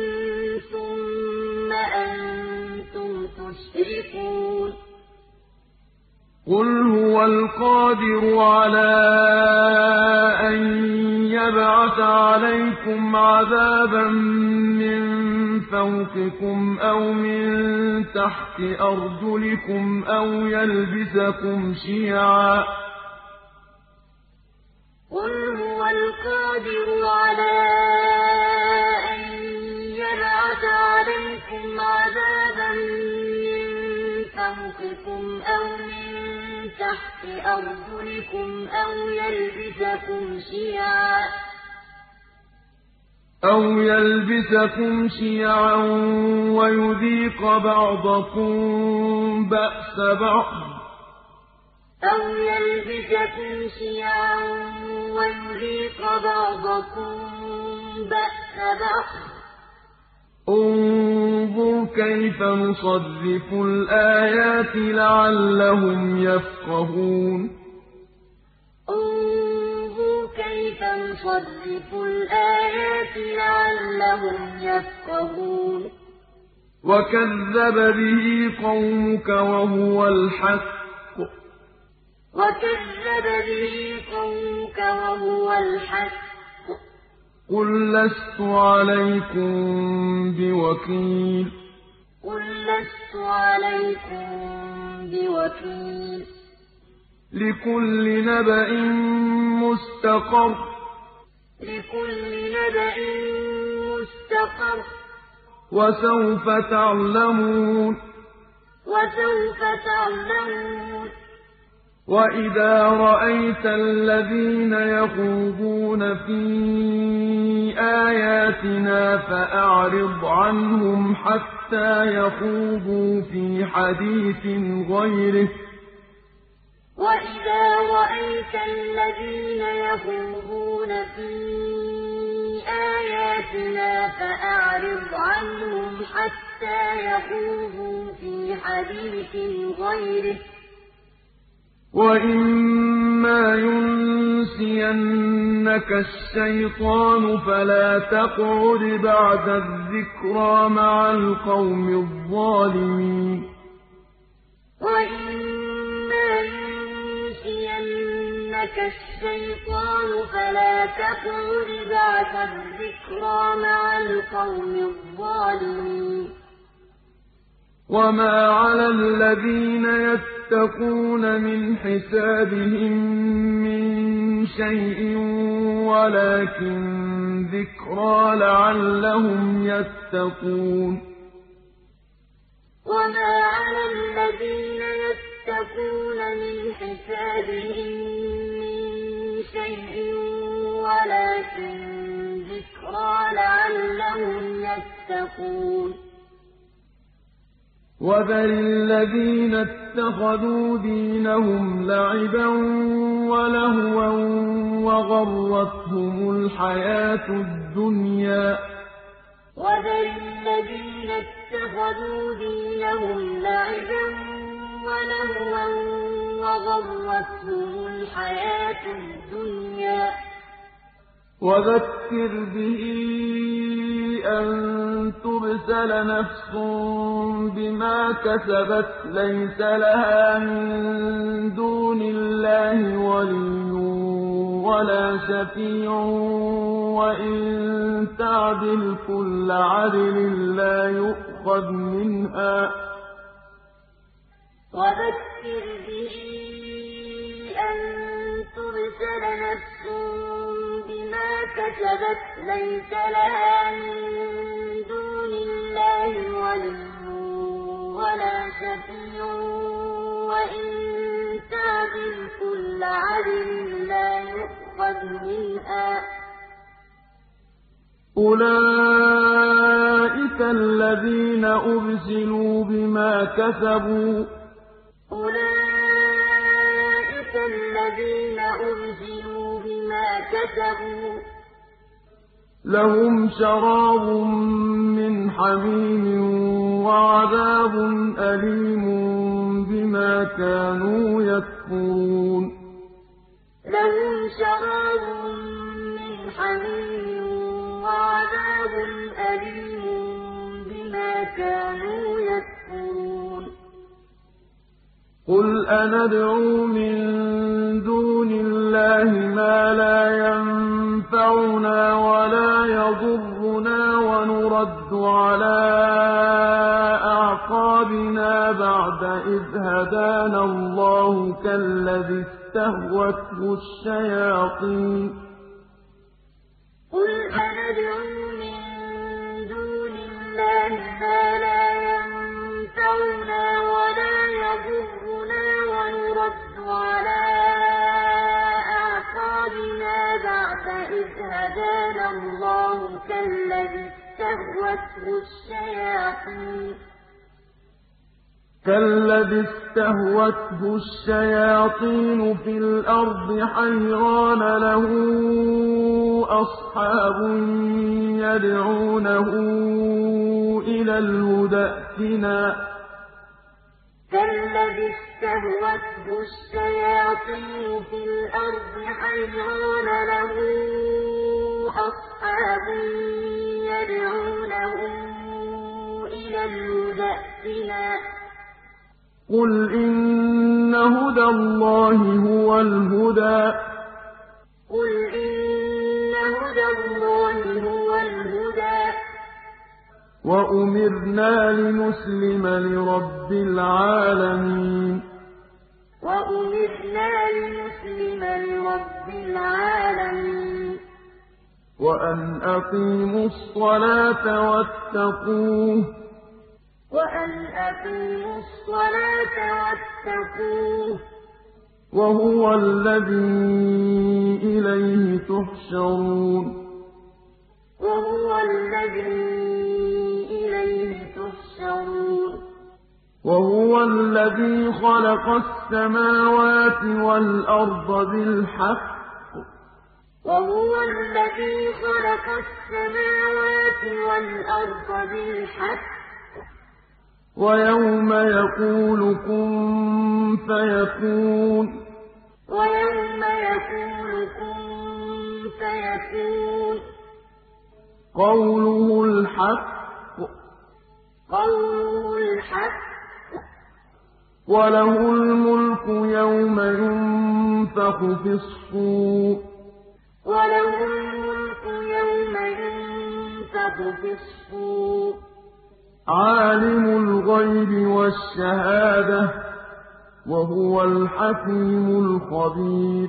ثم أنتم تشركون.
قل هو القادر على أن يبعث عليكم عذابا من فوقكم أو من تحت أرجلكم أو يلبسكم شيعا
قل هو القادر على أن يبعث عليكم عذابا من فوقكم أو من تحت أرجلكم
أو يلبسكم شيعا ويذيق بعضكم بأس بعض انظر كيف نصرف الآيات لعلهم يفقهون
انظر كيف نصرف الآيات لعلهم يفقهون
وكذب به قومك وهو الحق قل لست عليكم بوكيل لكل نبأ مستقر وسوف تعلمون وإذا رأيت الذين يخوضون في آياتنا فأعرض عنهم حتى يخوضوا في حديث غيره وَإِمَّا يُنسِيَنَّكَ الشَّيْطَانُ فَلَا تَقْعُدْ بَعْدَ الذِّكْرَىٰ مَعَ الْقَوْمِ الظَّالِمِينَ
وَإِمَّا يُنسِيَنَّكَ الشَّيْطَانُ فَلَا تَقْعُدْ بَعْدَ الذِّكْرَىٰ مَعَ الْقَوْمِ الظَّالِمِينَ
وَمَا عَلَى الَّذِينَ يَتَّقُونَ مِنْ حِسَابِهِم مِّن شَيْءٍ وَلَٰكِن ذِكْرَىٰ لَعَلَّهُمْ يَتَّقُونَ
وَمَا عَلَى الَّذِينَ يَتَّقُونَ مِنْ حِسَابِهِم مِّن شَيْءٍ وَلَٰكِن ذِكْرَىٰ لَعَلَّهُمْ يَتَّقُونَ
وَذَرِ الَّذِينَ اتَّخَذُوا دِينَهُمْ لَعِبًا وَلَهْوًا وَغَرَّتْهُمُ الْحَيَاةُ الدُّنْيَا وَذَكِّرْ بِهِ أَن تُبْسَلَ نَفْسٌ بِمَا كَسَبَتْ لَيْسَ لَهَا مِن دُونِ اللَّهِ وَلِيٌّ وَلَا شَفِيعٌ وَإِن تَعْدِلْ كُلَّ عَدْلٍ لَّا يُؤْخَذْ مِنْهَا ۗ
وَذَكِّرْ بِهِ أَن تُبْسَلَ نَفْسٌ بِمَا كَسَبَتْ لَيْسَ لَهَا مِن دُونِ اللَّهِ وَلِيٌّ وَلَا شَفِيعٌ وَإِن تَعْدِلْ كُلَّ عَدْلٍ لَّا يُؤْخَذْ مِنْهَا ۗ
أُولَٰئِكَ الَّذِينَ أُبْسِلُوا بِمَا كَسَبُوا لَهُمْ شَرَابٌ مِّنْ حَمِيمٍ وَعَذَابٌ أَلِيمٌ بِمَا كَانُوا يَكْفُرُونَ
لَهُمْ شَرَابٌ مِّنْ حَمِيمٍ وَعَذَابٌ أَلِيمٌ بِمَا كَانُوا يَكْفُرُونَ
قُلْ أَنَدْعُو مِن دُونِ اللَّهِ مَا لَا يَنفَعُنَا وَلَا يَضُرُّنَا وَنُرَدُّ نُرَدُّ عَلَىٰ أَعْقَابِنَا بَعْدَ إِذْ هَدَانَا اللَّهُ كَالَّذِي اسْتَهْوَتْهُ الشَّيَاطِينُ
قُلْ أَنَدْعُو مِن دُونِ اللَّهِ مَا لَا يَنفَعُنَا وَلَا يَضُرُّنَا وَنُرَدُّ عَلَىٰ أَعْقَابِنَا بَعْدَ إِذْ هَدَانَا اللَّهُ كَالَّذِي اسْتَهْوَتْهُ الشَّيَاطِينُ فِي الْأَرْضِ حَيْرَانَ لَهُ أَصْحَابٌ يَدْعُونَهُ إِلَى الْهُدى ائْتِنَا ۗ كَالَّذِي اسْتَهْوَتْهُ الشَّيَاطِينُ فِي الْأَرْضِ حَيْرَانَ لَهُ أَصْحَابٌ يَدْعُونَهُ إِلَى الْهُدى ائْتِنَا ۗ
قُلْ إِنَّ هُدَى اللَّهِ هُوَ الْهُدَىٰ وَأُمِرْنَا لِنُسْلِمَ لِرَبِّ الْعَالَمِينَ وَأَنْ أَقِيمُوا الصَّلَاةَ وَاتَّقُوهُ ۚ وَهُوَ الَّذِي إِلَيْهِ تُحْشَرُونَ وَهُوَ الَّذِي خَلَقَ السَّمَاوَاتِ وَالْأَرْضَ بِالْحَقِّ وَيَوْمَ يَقُولُ كُن فَيَكُونُ قَوْلُهُ الْحَقُّ ۚ وَلَهُ الْمُلْكُ يَوْمَ يُنفَخُ فِي الصُّورِ ۚ عَالِمُ الْغَيْبِ وَالشَّهَادَةِ ۚ وَهُوَ الْحَكِيمُ الْخَبِيرُ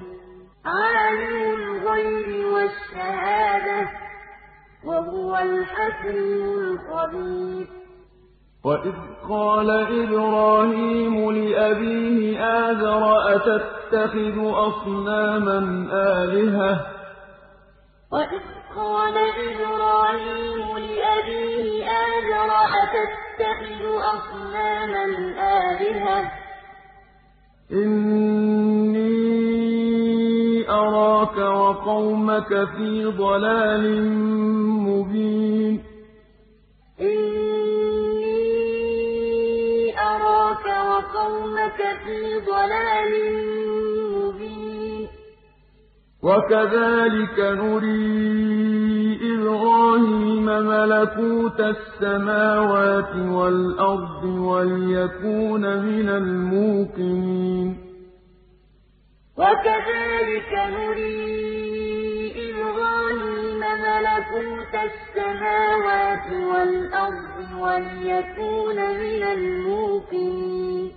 وَإِذْ قَالَ إِبْرَاهِيمُ لِأَبِيهِ آزَرَ أَتَتَّخِذُ أَصْنَامًا آلِهَةً إِنِّي أَرَاكَ وَقَوْمَكَ فِي ضَلَالٍ مُّبِينٍ وَكَذَٰلِكَ نُرِي إِبْرَاهِيمَ مَلَكُوتَ السَّمَاوَاتِ وَالْأَرْضِ وَلِيَكُونَ مِنَ الْمُوقِنِينَ
وَكَذَٰلِكَ نُرِي إِبْرَاهِيمَ مَلَكُوتَ السَّمَاوَاتِ وَالْأَرْضِ وَلِيَكُونَ مِنَ الْمُوقِنِينَ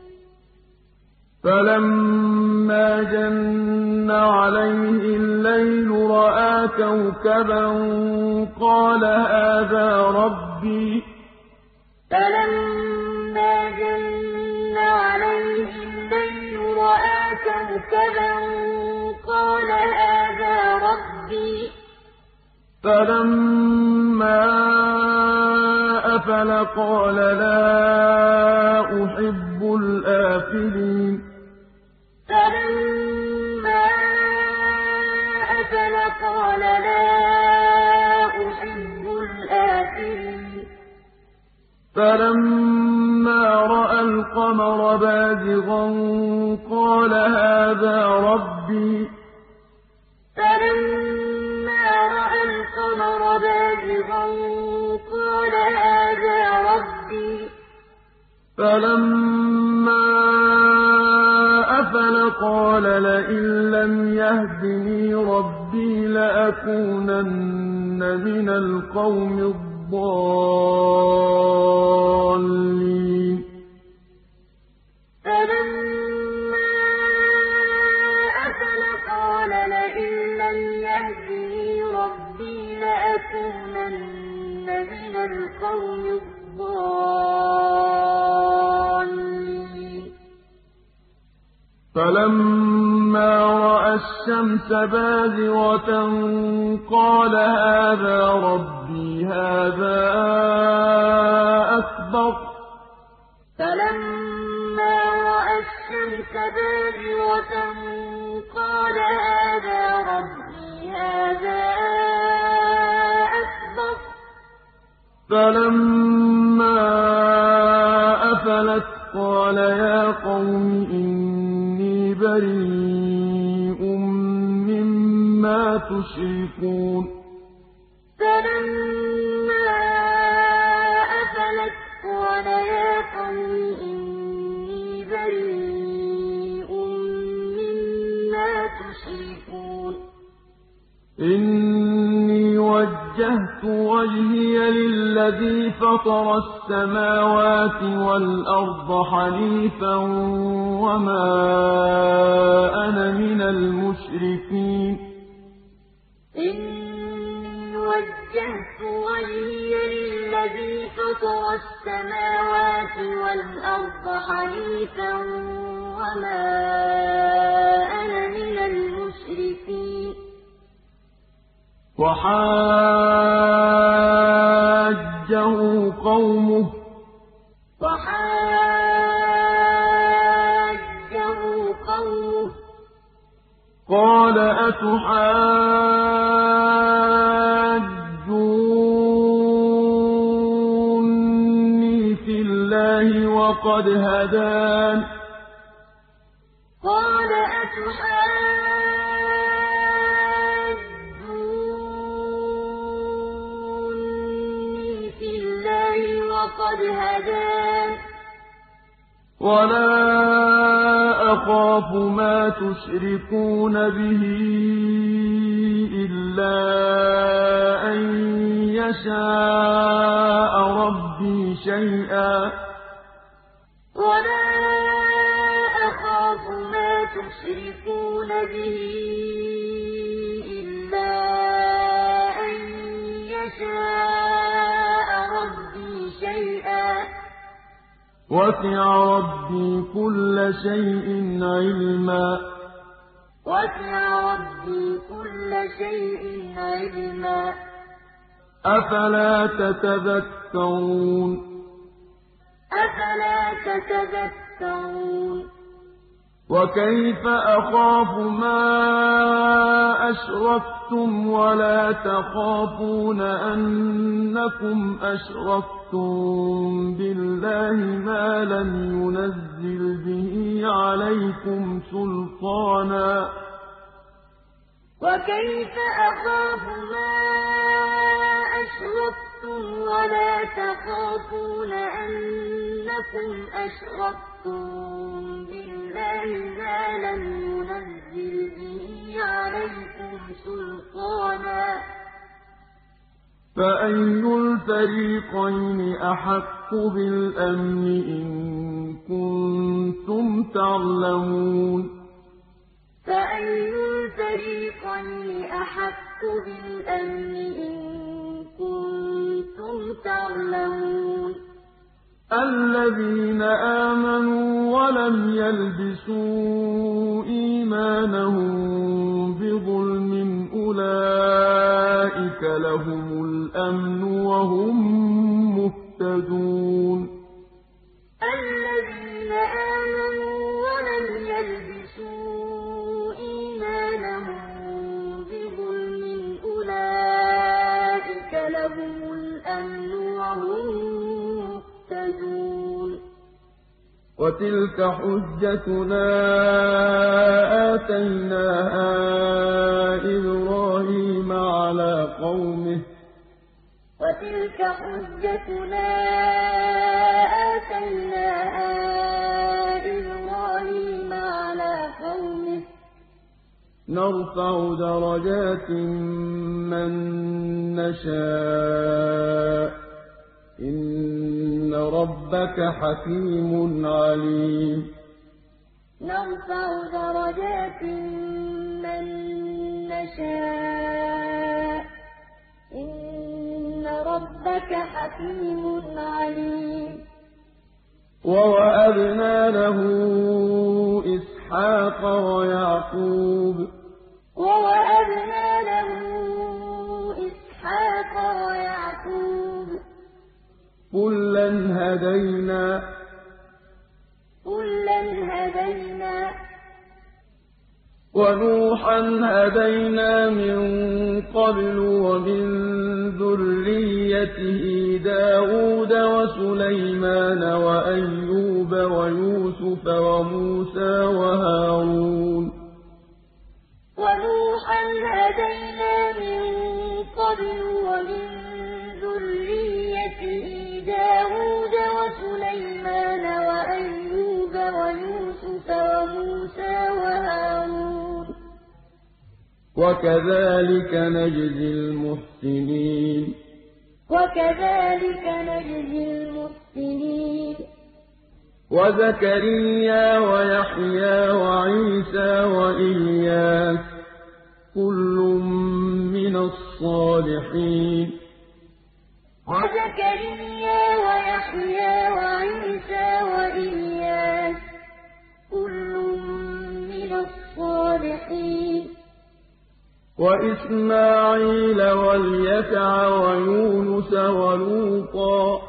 فَلَمَّا جَنَّ عَلَيْهِ اللَّيْلُ رَأَىٰ كَوْكَبًا قَالَ هَٰذَا رَبِّي ۖ فَلَمَّا أَفَلَ قَالَ لَا أُحِبُّ الْآفِلِينَ فَلَمَّا رَأَى الْقَمَرَ بَازِغًا قَالَ هَٰذَا رَبِّي ۖ فَلَمَّا أَفَلَ قَالَ لَئِن لَّمْ يَهْدِنِي رَبِّي لَأَكُونَنَّ مِنَ الْقَوْمِ الضَّالِّينَ الضالين
فلما أفل قال لئن لم يهدني ربي لأكونن من القوم الضالين
فلما رأى الشمس بازغة قال هذا ربي هذا أكبر
فلما رأى الشمس بازغة قال هذا ربي هذا أكبر
فلما أفلت قال يا قوم إني بريء مما تشركون
فلما أفلت قال يا قوم إني بريء مما تشركون
إني وجهت وجهي للذي فطر السماوات والأرض حنيفا وما أنا من المشركين
إني وجهت وجهي للذي فطر السماوات والأرض حنيفا وما أنا من المشركين
وحاجه قومه قال أتحاجوني في الله وقد هدان
قال في الله وقد هدان
ولا أخاف ما تشركون به إلا أن يشاء ربي شيئا
ولا أخاف ما تشركون به إلا أن يشاء ربي شيئا
وسع ربي كل شيء علما
وسع ربي كل شيء علما
أفلا تتذكرون
أفلا تتذكرون
وكيف أخاف ما أشركتم ولا تخافون أنكم أشركتم بالله ما لم ينزل به عليكم سلطانا
وكيف أخاف ما أشركتم ولا تخافون أنكم أشركتم بالله ما لم ينزل به عليكم سلطانا
فأي الفريقين أحق بالأمن إن كنتم تعلمون
فأي الفريقين أحق بالأمن إن كنتم تعلمون
الذين آمنوا ولم يلبسوا إيمانهم بظلم أولئك لهم الأمن وهم مهتدون
الذين آمنوا ولم يلبسوا إيمانهم بظلم أولئك لهم الأمن وهم مهتدون
وتلك حجتنا آتيناها إبراهيم على قومه
وتلك حجتنا آتيناها إبراهيم على قومه
نرفع درجات من نشاء إن ربك حكيم عليم.
نرفع درجات من نشاء إن ربك حكيم عليم.
ووهبنا له إسحاق ويعقوب كلا هدينا ونوحا هدينا من قبل ومن ذريته داود وسليمان وأيوب ويوسف وموسى وهارون.
ونوحا هدينا من قبل ومن ذريته داود وسليمان وأيوب ويوسف وموسى وهارون.
وكذلك نجزي المحسنين. وزكريا ويحيى وعيسى وإلياس كل من الصالحين.
وزكريا ويحيى وعيسى وإلياس كل من الصالحين.
وإسماعيل واليسع ويونس ولوطا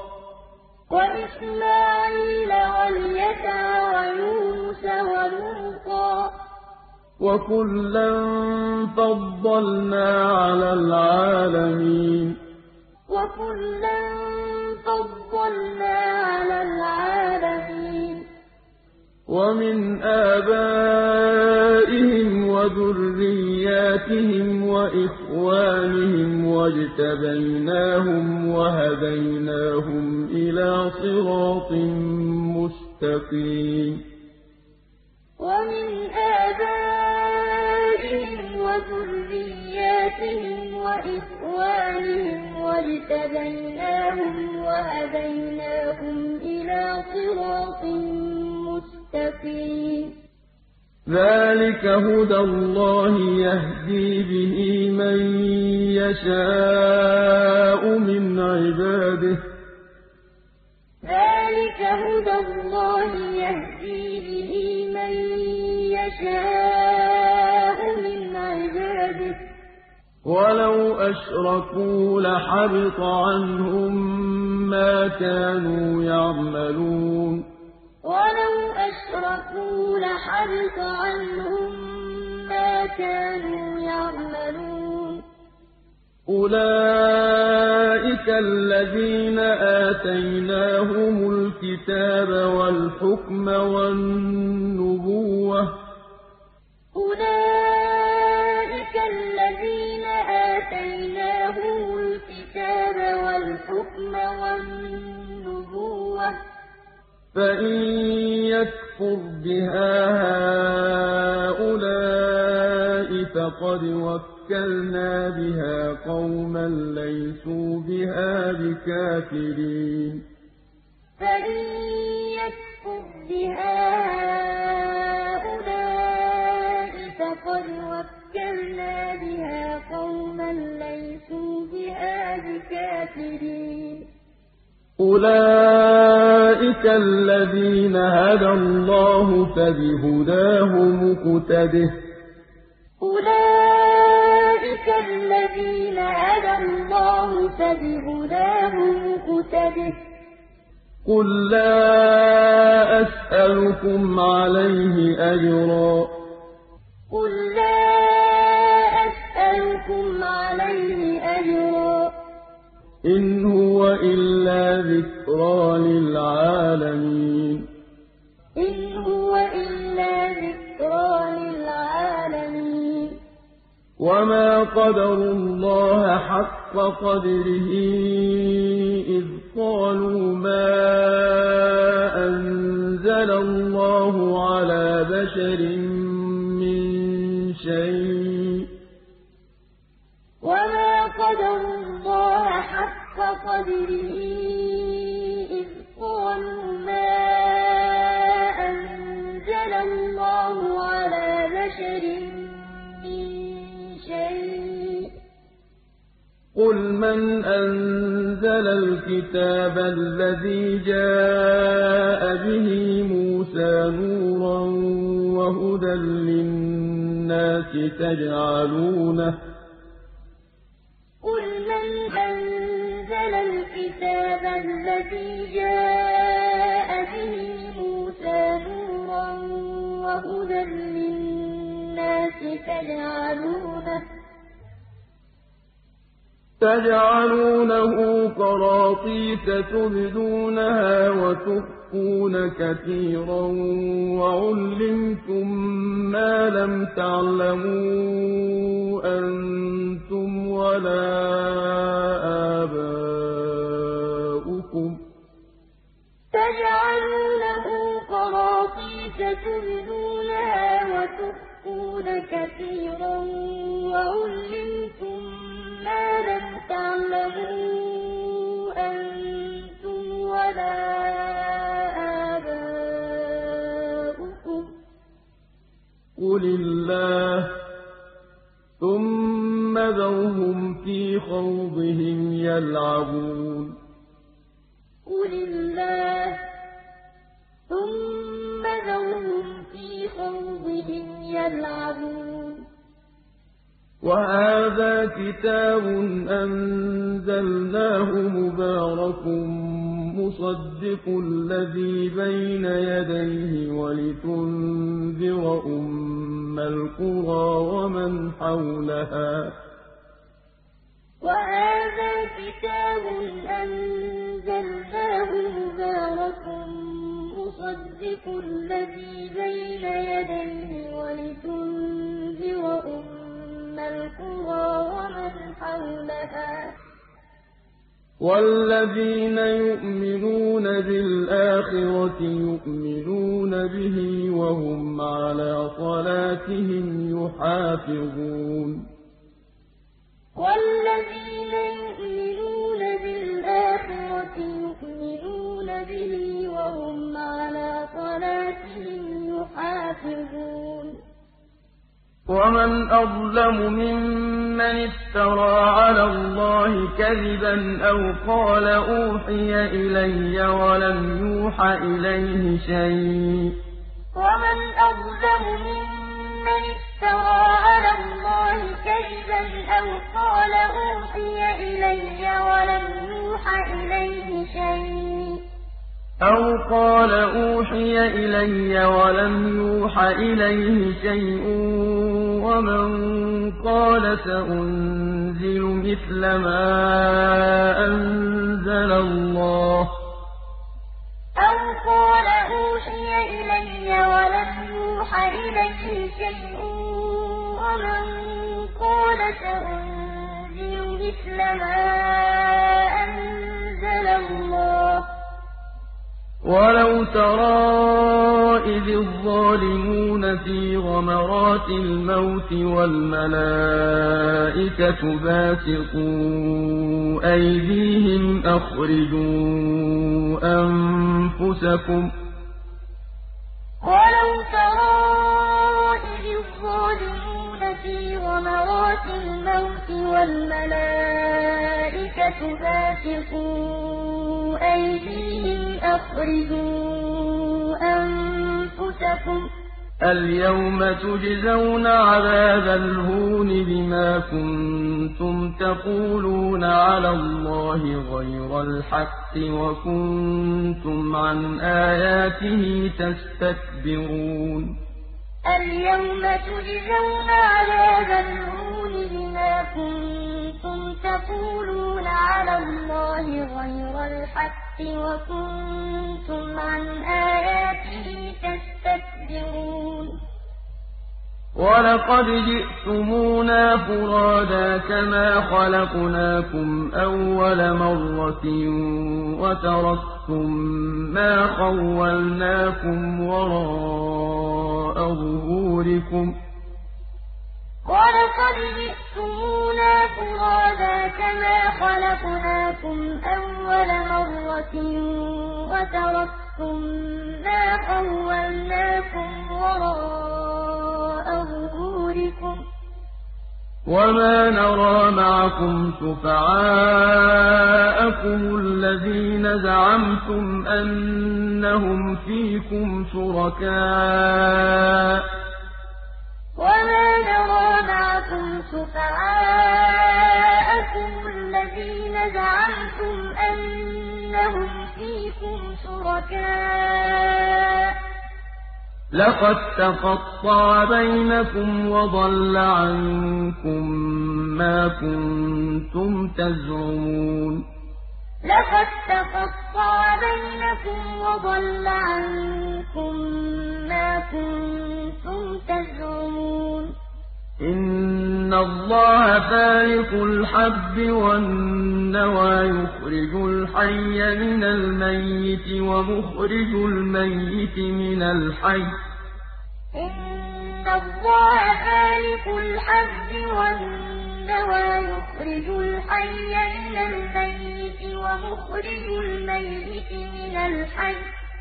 وكلا فضلنا على العالمين. ومن آبائهم وذرياتهم وإخوانهم واجتبيناهم وهديناهم إلى صراط مستقيم.
ومن آبائهم وذرياتهم وإخوانهم واجتبيناهم وهديناهم إلى صراط مستقيم.
ذلك هدى الله يهدي به من يشاء من عباده. ولو أشركوا لحبط عنهم ما كانوا يعملون. أولئك الذين آتيناهم الكتاب والحكم والنبوة فإن يكفر بها هؤلاء فقد وكلنا بها قوما ليسوا بها بكافرين. أولئك الذين هدى الله فبهداه مقتده. قل لا أسألكم عليه أجرا إن هو إلا ذكرى للعالمين. وما قدروا الله حق قدره إذ قالوا ما أنزل الله على بشر من شيء
وما قدروا الله حق قدره
من أنزل الكتاب الذي جاء به موسى نورا وهدى للناس
قل من أنزل الكتاب الذي جاء به موسى نورا وهدى للناس
تجعلونه قراطيس تبدونها وتخفون كثيرا وعلمتم ما لم تعلموا أنتم ولا آباؤكم
تجعلونه قراطيس تبدونها وتخفون كثيرا وعلمتم ما لم تعلموا أنتم ولا آباؤكم
قل الله ثم ذرهم في خوضهم يلعبون
قل الله ثم ذرهم في خوضهم يلعبون
وهذا كتاب أنزلناه مبارك مصدق الذي بين يديه ولتنذر أم القرى ومن حولها
وهذا كتاب أنزلناه مبارك مصدق الذي بين يديه ولتنذر أم القرى ومن حولها
والذين يؤمنون بالآخرة يؤمنون به وهم على صلاتهم يحافظون
والذين يؤمنون بالآخرة يؤمنون به وهم على صلاتهم يحافظون
ومن أظلم ممن افترى على الله كذبا أو قال أوحي إلي ولم يوح إليه شيء
ومن أظلم ممن افترى على الله كذبا أو قال أوحي إلي ولم يوح إليه شيء
ومن قال سأنزل مثل ما أنزل الله
أو قال أوحي إلي ولم يوح إليه شيء ومن قال سأنزل مثل ما أنزل الله
ولو ترى إذ الظالمون في غمرات الموت والملائكة باسطوا أيديهم أخرجوا أنفسكم
ولو ترى إذ الظالمون في غمرات الموت والملائكة باسطوا أيديهم أخرجوا أنفسكم
اليوم تجزون عذاب الهون بما كنتم تقولون على الله غير الحق وكنتم عن آياته تستكبرون
اليوم تجزون عذاب الهون بما كنتم تقولون على الله غير الحق وكنتم عن آياته تستكبرون
ولقد جئتمونا فرادا كما خلقناكم أول مرة وتركتم ما خولناكم وراء ظهوركم
ولقد جئتمونا فرادا كما خلقناكم أول مرة وتركتم ما خولناكم وراء ظهوركم
وما نرى معكم شفعاءكم الذين زعمتم أنهم فيكم شركاء
وما نرى معكم شفعاءكم الذين زعمتم أنهم فيكم شركاء
لقد تقطع بينكم وضل عنكم ما كنتم تزعمون
لقد تقطع بينكم وضل عنكم ما كنتم تزعمون
إن الله فالق الحب والنوى يخرج الحي من الميت ومخرج الميت من الحي
إن الله فالق الحب والنوى يخرج الحي من الميت ومخرج الميت من الحي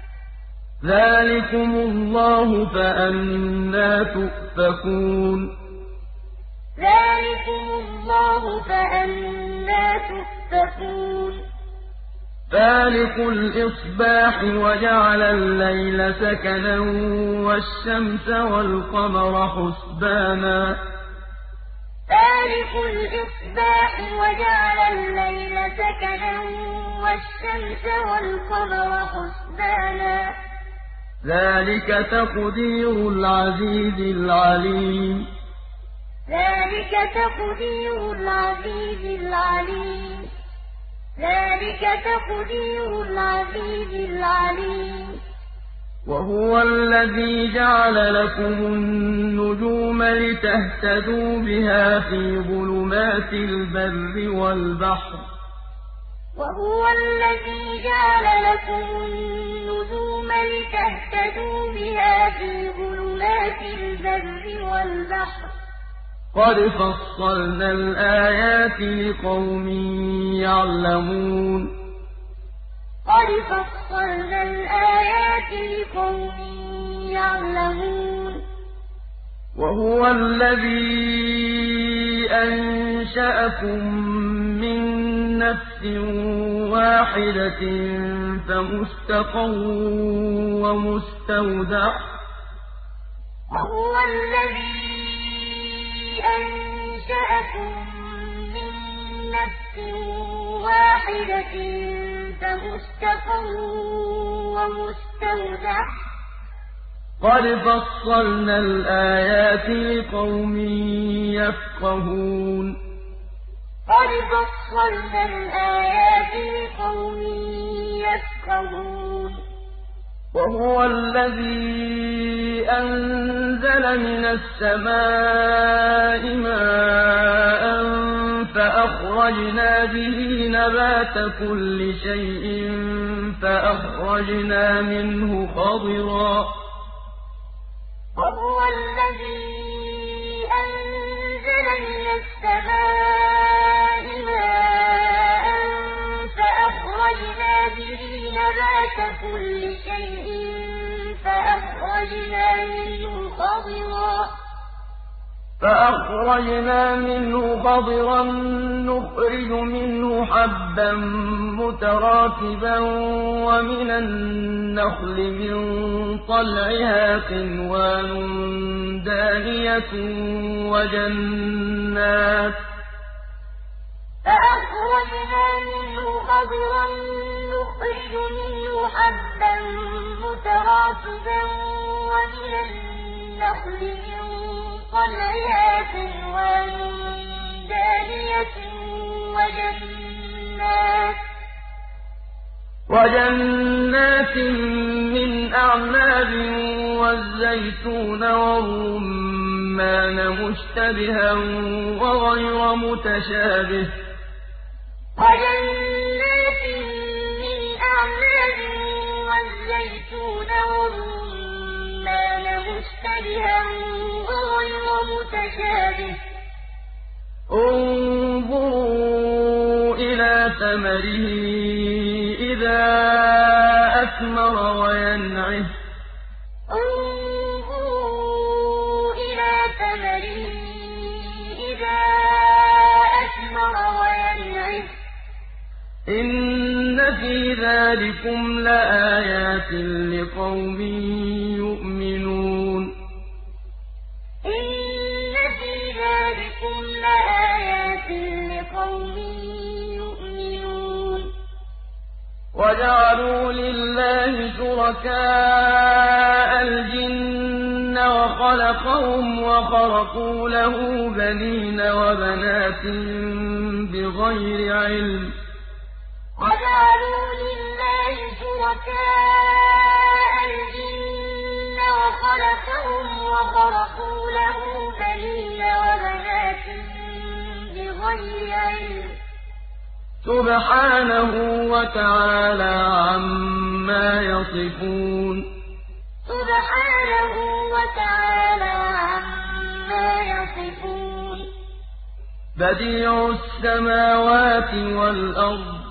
ذلكم الله فأنى تؤفكون
ذلكم الله فأنى تؤفكون
فالق الإصباح وجعل الليل سكنا والشمس والقمر حسبانا
فالق الإصباح وجعل الليل سكنا والشمس والقمر حسبانا
ذلك تقدير العزيز العليم
ذلك تقدير العزيز العليم ذلك تقدير العزيز العليم
وهو الذي جعل لكم النجوم لتهتدوا بها في ظلمات البر والبحر
وهو الذي جعل لكم النجوم لتهتدوا بها في ظلمات البر والبحر
قد فصلنا الآيات لقوم يعلمون
قد فصلنا الآيات لقوم يعلمون
وهو الذي أنشأكم من نفس واحدة فمستقر ومستودع
وهو الذي أنشأكم من نفس واحدة فمستقر ومستودع
قد فصلنا الآيات لقوم يفقهون
قد فصلنا الآيات لقوم يفقهون
وهو الذي أنزل من السماء ماء فأخرجنا به نبات كل شيء فأخرجنا منه خضرا
وهو الذي أنزل من السماء ماء فأخرجنا به نبات كل شيء
فأخرجنا منه خضرا نخرج منه حبا متراكبا ومن النخل من طلعها قنوان دانية وجنات
فأخرجنا منه خضرا نخرج منه حبا متراكبا ومن النخل من طلعها قنوان دانية
وجنات من أعناب والزيتون والرمان مشتبها وغير متشابه
وجنات من أعناب والزيتون والرمان مشتبها وغير متشابه
انظروا إلى ثمره إذا أثمر وينعه
انظروا إلى ثمره إذا
إِنَّ فِي ذَٰلِكُمْ لَآيَاتٍ لِّقَوْمٍ يُؤْمِنُونَ
إِنَّ فِي ذَٰلِكُمْ لَآيَاتٍ لِّقَوْمٍ يُؤْمِنُونَ
وَجَعَلُوا لِلَّهِ شُرَكَاءَ الْجِنَّ وَخَلَقَهُمْ وَخَرَقُوا لَهُ بَنِينَ وَبَنَاتٍ بِغَيْرِ عِلْمٍ ۚ
وَجَعَلُوا لِلَّهِ شُرَكَاءَ الْجِنَّ وَخَلَقَهُمْ وَخَرَقُوا لَهُ بَنِينَ وَبَنَاتٍ بِغَيْرِ عِلْمٍ ۚ
سُبْحَانَهُ وَتَعَالَىٰ عَمَّا يَصِفُونَ
سُبْحَانَهُ وَتَعَالَىٰ عَمَّا يَصِفُونَ
بَدِيعُ السَّمَاوَاتِ وَالْأَرْضِ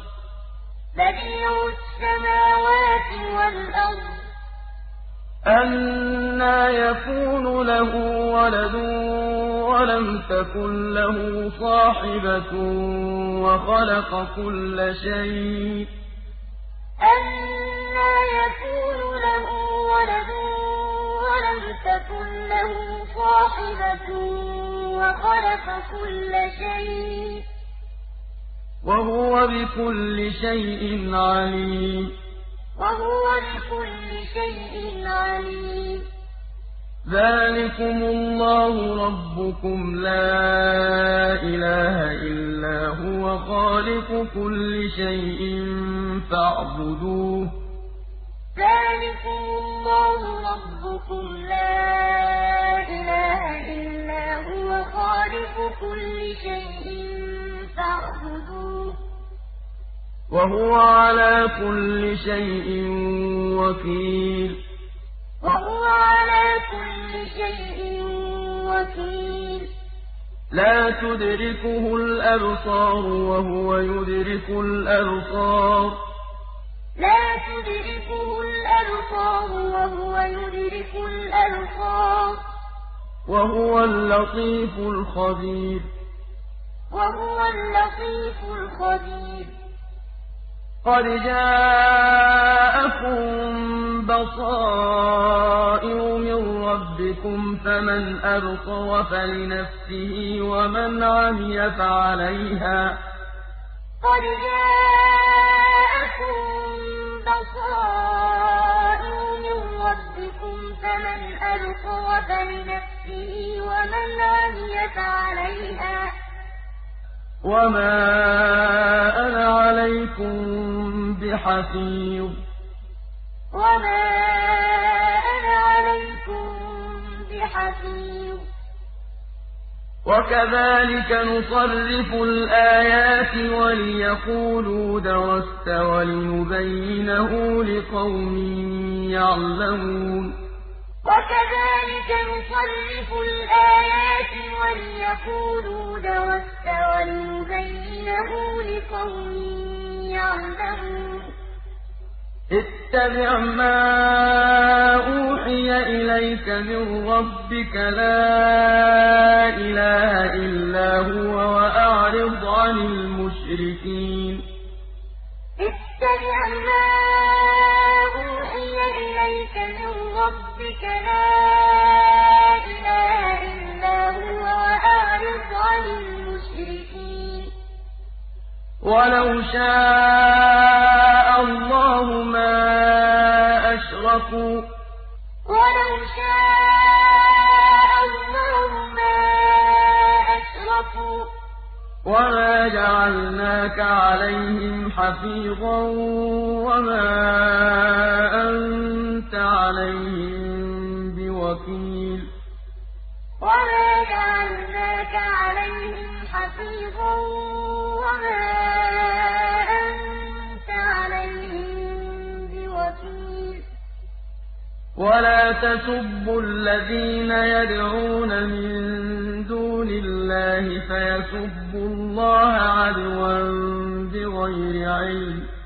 أَنَّىٰ يَكُونُ لَهُ وَلَدٌ وَلَمْ تَكُن لَّهُ صَاحِبَةٌ وَخَلَقَ كُلَّ شَيْءٍ ۖ
أَنَّىٰ يَكُونُ لَهُ وَلَدٌ وَلَمْ تَكُن لَّهُ صَاحِبَةٌ وَخَلَقَ كُلَّ شَيْءٍ ۖ
وَهُوَ بِكُلِّ شَيْءٍ عَلِيمٌ ذَٰلِكُمُ اللَّهُ رَبُّكُمْ لَا إِلَٰهَ إِلَّا هُوَ خَالِقُ كُلِّ شَيْءٍ فَاعْبُدُوهُ ۚ
ذَٰلِكُمُ اللَّهُ رَبُّكُمْ لَا إِلَٰهَ إِلَّا هُوَ خَالِقُ كُلِّ شَيْءٍ فَاعْبُدُوهُ ۚ
وَهُوَ عَلَىٰ كُلِّ شَيْءٍ وَكِيلٌ لَّا تُدْرِكُهُ الْأَبْصَارُ وَهُوَ يُدْرِكُ الْأَبْصَارَ وَهُوَ اللَّطِيفُ الْخَبِيرُ قَدْ جَاءَكُم بَصَائِرُ مِن رَّبِّكُمْ ۖ فَمَنْ أَبْصَرَ فَلِنَفْسِهِ وَمَنْ عَمِيَ فَعَلَيْهَا ۚ
قَدْ جَاءَكُم بَصَائِرُ مِن رَّبِّكُمْ ۖ فَمَنْ أَبْصَرَ فَلِنَفْسِهِ وَمَنْ عَمِيَ فَعَلَيْهَا ۚ
وَمَا أَنَا عَلَيْكُم بِحَفِيظٍ وَكَذَٰلِكَ نُصَرِّفُ الْآيَاتِ وَلِيَقُولُوا دَرَسْتَ وَلِنُبَيِّنَهُ لِقَوْمٍ يَعْلَمُونَ
وَكَذَٰلِكَ نُصَرِّفُ الْآيَاتِ وَلِيَقُولُوا دَرَسْتَ وَلِنُبَيِّنَهُ لِقَوْمٍ يَعْلَمُونَ
اتَّبِعْ مَا أُوحِيَ إِلَيْكَ مِن رَّبِّكَ ۖ لَا إِلَٰهَ إِلَّا هُوَ ۖ وَأَعْرِضْ عَنِ الْمُشْرِكِينَ
اتَّبِعْ مَا أُوحِيَ إِلَيْكَ مِن رَّبِّكَ ۖ لَا إِلَٰهَ إِلَّا هُوَ ۖ وَأَعْرِضْ عَنِ الْمُشْرِكِينَ
وَلَوْ شَاءَ اللَّهُ مَا أَشْرَكُوا ۗ وَمَا جَعَلْنَاكَ عَلَيْهِمْ حَفِيظًا وَمَا أَنتَ عَلَيْهِم بِوَكِيلٍ وَلَا تَسُبُّوا الَّذِينَ يَدْعُونَ مِن دُونِ اللَّهِ فَيَسُبُّوا اللَّهَ عَدْوًا بِغَيْرِ عِلْمٍ ۗ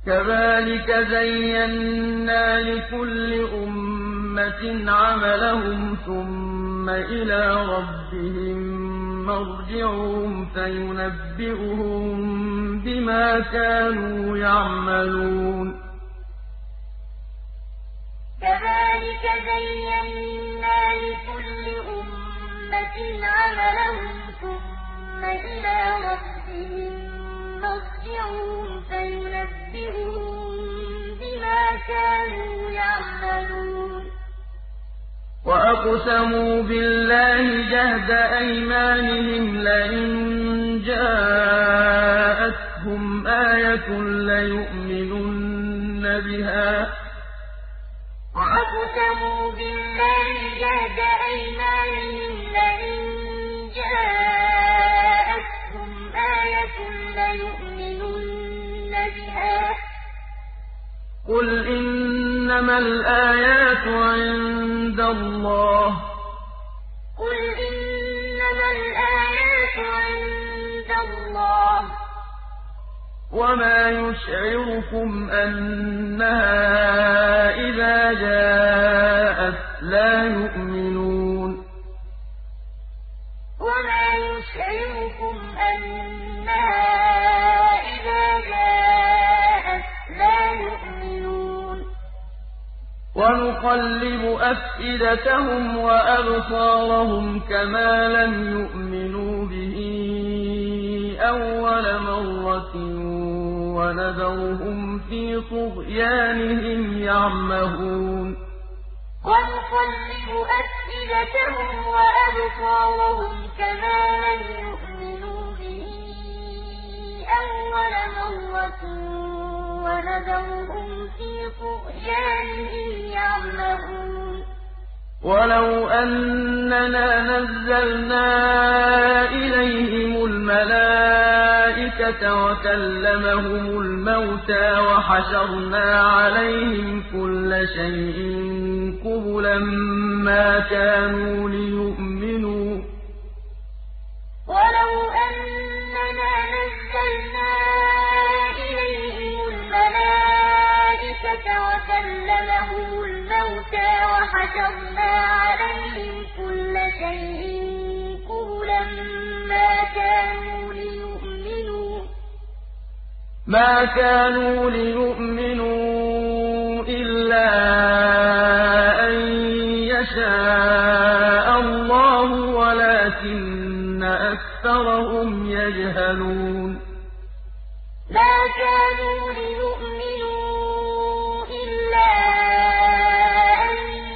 كَذَٰلِكَ زَيَّنَّا لِكُلِّ أُمَّةٍ عَمَلَهُمْ ثُمَّ إِلَىٰ رَبِّهِم مَّرْجِعُهُمْ فَيُنَبِّئُهُم بِمَا كَانُوا يَعْمَلُونَ
كَذَٰلِكَ زَيَّنَّا لِكُلِّ أُمَّةٍ عَمَلَهُمْ ثُمَّ إِلَىٰ رَبِّهِم مَّرْجِعُهُمْ فَيُنَبِّئُهُم بِمَا كَانُوا يَعْمَلُونَ
وَأَقْسَمُوا بِاللَّهِ جَهْدَ أَيْمَانِهِمْ لَئِن جَاءَتْهُمْ آيَةٌ لَّيُؤْمِنُنَّ بِهَا ۚ
وَأَقْسَمُوا بِاللَّهِ جَهْدَ أَيْمَانِهِمْ لَئِن جَاءَتْهُمْ آيَةٌ لَّيُؤْمِنُنَّ بِهَا ۚ
قُلْ إِنَّمَا الْآيَاتُ عِندَ اللَّهِ وَمَا يُشْعِرُكُمْ أَنَّهَا إِذَا جَاءَتْ لَا يُؤْمِنُونَ
وَمَا يُشْعِرُكُمْ أَنَّهَا إِذَا جَاءَتْ لَا يُؤْمِنُونَ
وَنُقَلِّبُ أَفْئِدَتَهُمْ وَأَبْصَارَهُمْ كَمَا لَمْ يُؤْمِنُوا بِهِ أَوَّلَ مَرَّةٍ وَنَذَرُهُمْ فِي طُغْيَانِهِمْ يَعْمَهُونَ
وَنُقَلِّبُ أَفْئِدَتَهُمْ وَأَبْصَارَهُمْ كَمَا لَمْ يُؤْمِنُوا بِهِ أَوَّلَ مَرَّةٍ وَنَذَرُهُمْ فِي طُغْيَانِهِمْ يَعْمَهُونَ
وَلَوْ أَنَّنَا نَزَّلْنَا إِلَيْهِمُ الْمَلَائِكَةَ وَكَلَّمَهُمُ الْمَوْتَىٰ وَحَشَرْنَا عَلَيْهِمْ كُلَّ شَيْءٍ قُبُلًا مَّا كَانُوا لِيُؤْمِنُوا
وَلَوْ أَنَّنَا نَزَّلْنَا إِلَيْهِمُ الْمَلَائِكَةَ وَكَلَّمَهُمُ الْمَوْتَىٰ وَحَشَرْنَا عَلَيْهِمْ كُلَّ شَيْءٍ قُبُلًا
مَا كَانُوا لِيُؤْمِنُوا إِلَّا أَن يَشَاءَ اللَّهُ وَلَٰكِنَّ أَكْثَرَهُمْ يَجْهَلُونَ
مَا كَانُوا لِيُؤْمِنُوا إِلَّا أَن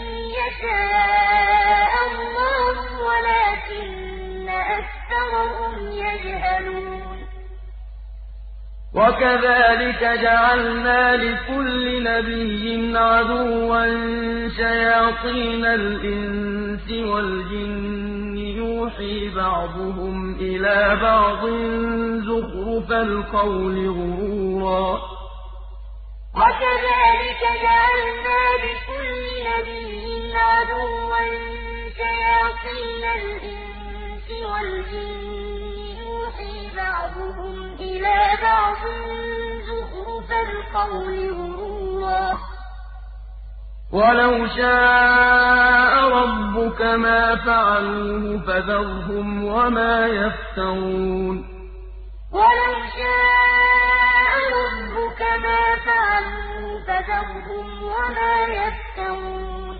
يَشَاءَ اللَّهُ وَلَٰكِنَّ أَكْثَرَهُمْ يَجْهَلُونَ
وَكَذَٰلِكَ جَعَلْنَا لِكُلِّ نَبِيٍّ عَدُوًّا شَيَاطِينَ الْإِنسِ وَالْجِنِّ يُوحِي بَعْضُهُمْ إِلَىٰ بَعْضٍ زُخْرُفَ الْقَوْلِ غُرُورًا
وَكَذَٰلِكَ جَعَلْنَا لِكُلِّ نَبِيٍّ عَدُوًّا شَيَاطِينَ الْإِنسِ وَالْجِنِّ يُوحِي بَعْضُهُمْ إِلَىٰ بَعْضٍ زُخْرُفَ الْقَوْلِ غُرُورًا
وَلَوْ شَاءَ رَبُّكَ مَا فَعَلُوهُ فَذَرْهُمْ وَمَا يَفْتَرُونَ
وَلَوْ شَاءَ رَبُّكَ مَا فَعَلُوهُ فَذَرْهُمْ وَمَا يَفْتَرُونَ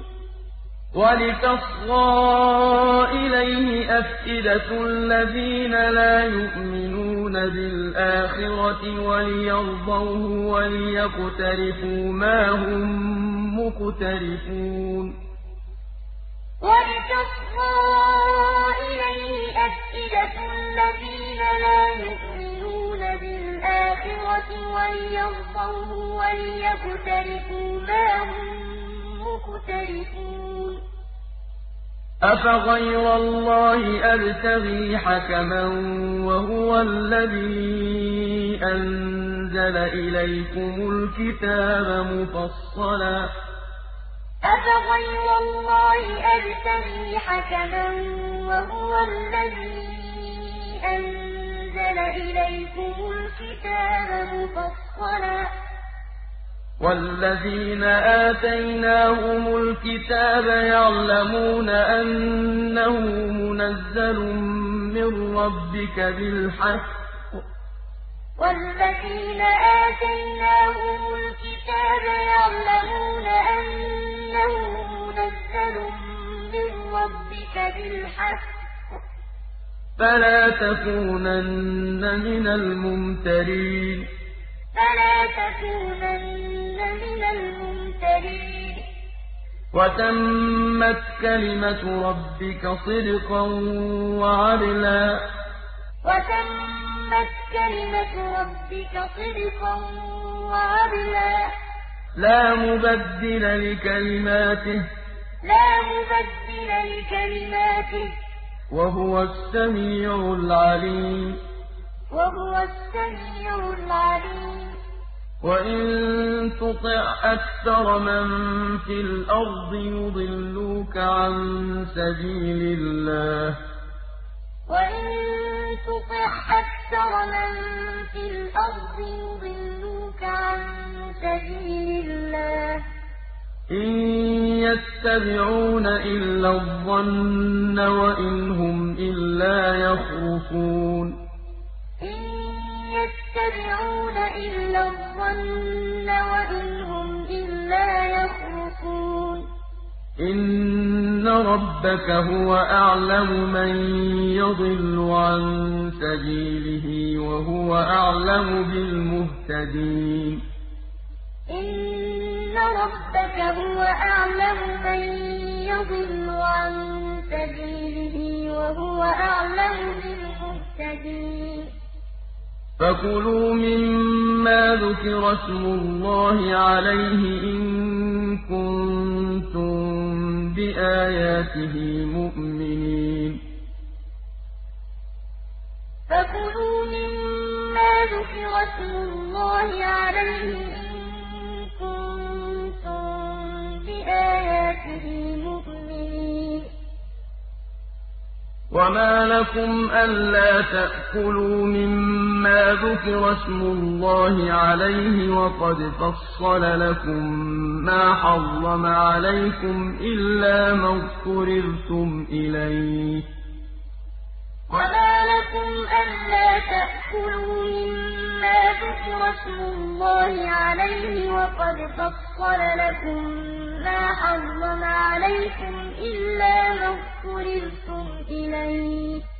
وَلِتَصْغَىٰ إِلَيْهِ أَفْئِدَةُ الَّذِينَ لَا يُؤْمِنُونَ بِالْآخِرَةِ وَلِيَرْضَوْهُ وَلِيَقْتَرِفُوا مَا هُم مُّقْتَرِفُونَ
وَلِتَصْغَىٰ إِلَيْهِ أَفْئِدَةُ الَّذِينَ لَا يُؤْمِنُونَ بِالْآخِرَةِ وَلِيَرْضَوْهُ وَلِيَقْتَرِفُوا مَا هُم مُّقْتَرِفُونَ
أَفَغَيْرَ اللَّهِ أَبْتَغِي حَكَمًا وَهُوَ الَّذِي أَنزَلَ إِلَيْكُمُ الْكِتَابَ مُفَصَّلًا ۚ
أَفَغَيْرَ اللَّهِ أَبْتَغِي حَكَمًا وَهُوَ الَّذِي أَنزَلَ إِلَيْكُمُ الْكِتَابَ مُفَصَّلًا ۚ
وَالَّذِينَ آتَيْنَاهُمُ الْكِتَابَ يَعْلَمُونَ أَنَّهُ مُنَزَّلٌ مِّن رَّبِّكَ بِالْحَقِّ ۖ
وَالَّذِينَ آتَيْنَاهُمُ الْكِتَابَ يَعْلَمُونَ أَنَّهُ مُنَزَّلٌ مِّن رَّبِّكَ بِالْحَقِّ ۖ
فَلَا تَكُونَنَّ مِنَ الْمُمْتَرِينَ
فَلَا تَكُونَنَّ مِنَ الْمُمْتَرِينَ
وَتَمَّتْ كَلِمَةُ رَبِّكَ صِدْقًا وَعَدْلًا ۚ
وَتَمَّتْ كَلِمَةُ رَبِّكَ صِدْقًا وَعَدْلًا ۚ
لَّا مُبَدِّلَ لِكَلِمَاتِهِ ۚ وَهُوَ السَّمِيعُ الْعَلِيمُ
وَهُوَ السَّمِيعُ الْعَلِيمُ
وَإِن تُطِعْ أَكْثَرَ مَن فِي الْأَرْضِ يُضِلُّوكَ عَن سَبِيلِ اللَّهِ ۚ
وَإِن تُطِعْ أَكْثَرَ مَن فِي الْأَرْضِ يُضِلُّوكَ عَن سَبِيلِ اللَّهِ ۚ
إِن يَتَّبِعُونَ إِلَّا الظَّنَّ وَإِنْ هُمْ إِلَّا يَخْرُصُونَ
إِن يَتَّبِعُونَ إِلَّا الظَّنَّ وَإِنْ هُمْ إِلَّا يَخْرُصُونَ
إِنَّ رَبَّكَ هُوَ أَعْلَمُ مَن يَضِلُّ عَن سَبِيلِهِ وَهُوَ أَعْلَمُ بِالْمُهْتَدِينَ
إِنَّ رَبَّكَ هُوَ أَعْلَمُ مَن يَضِلُّ عَن سَبِيلِهِ وَهُوَ أَعْلَمُ بِالْمُهْتَدِينَ
فَكُلُوا مِمَّا ذُكِرَ اسْمُ اللَّهِ عَلَيْهِ إِن كُنتُم بِآيَاتِهِ مُؤْمِنِينَ
فَكُلُوا مِمَّا ذُكِرَ اسْمُ اللَّهِ عَلَيْهِ إِن كُنتُم بِآيَاتِهِ مُؤْمِنِينَ
وَمَا لَكُمْ أَلَّا تَأْكُلُوا مِمَّا ذُكِرَ اسْمُ اللَّهِ عَلَيْهِ وَقَدْ فَصَّلَ لَكُم مَّا حَرَّمَ عَلَيْكُمْ إِلَّا مَا اضْطُرِرْتُمْ إِلَيْهِ ۗ
وَمَا لَكُمْ أَلَّا تَأْكُلُوا مِمَّا ذُكِرَ اسْمُ اللَّهِ عَلَيْهِ وَقَدْ فَصَّلَ لَكُم مَّا حَرَّمَ عَلَيْكُمْ إِلَّا مَا اضْطُرِرْتُمْ إِلَيْهِ ۗ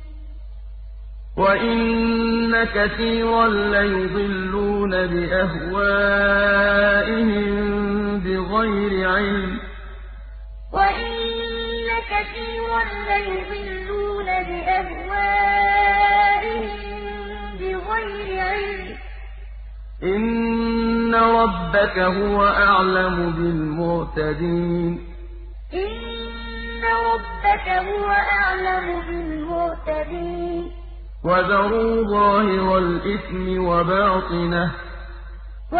وَإِنَّ كَثِيرًا لَّيُضِلُّونَ بِأَهْوَائِهِم بِغَيْرِ عِلْمٍ ۗ
وَإِنَّ كَثِيرًا لَّيُضِلُّونَ بِأَهْوَائِهِم بِغَيْرِ عِلْمٍ ۗ
إِنَّ رَبَّكَ هُوَ أَعْلَمُ بِالْمُعْتَدِينَ
إِنَّ رَبَّكَ هُوَ أَعْلَمُ بِالْمُعْتَدِينَ
وَذَرُوا ظَاهِرَ الْإِثْمِ وَبَاطِنَهُ ۚ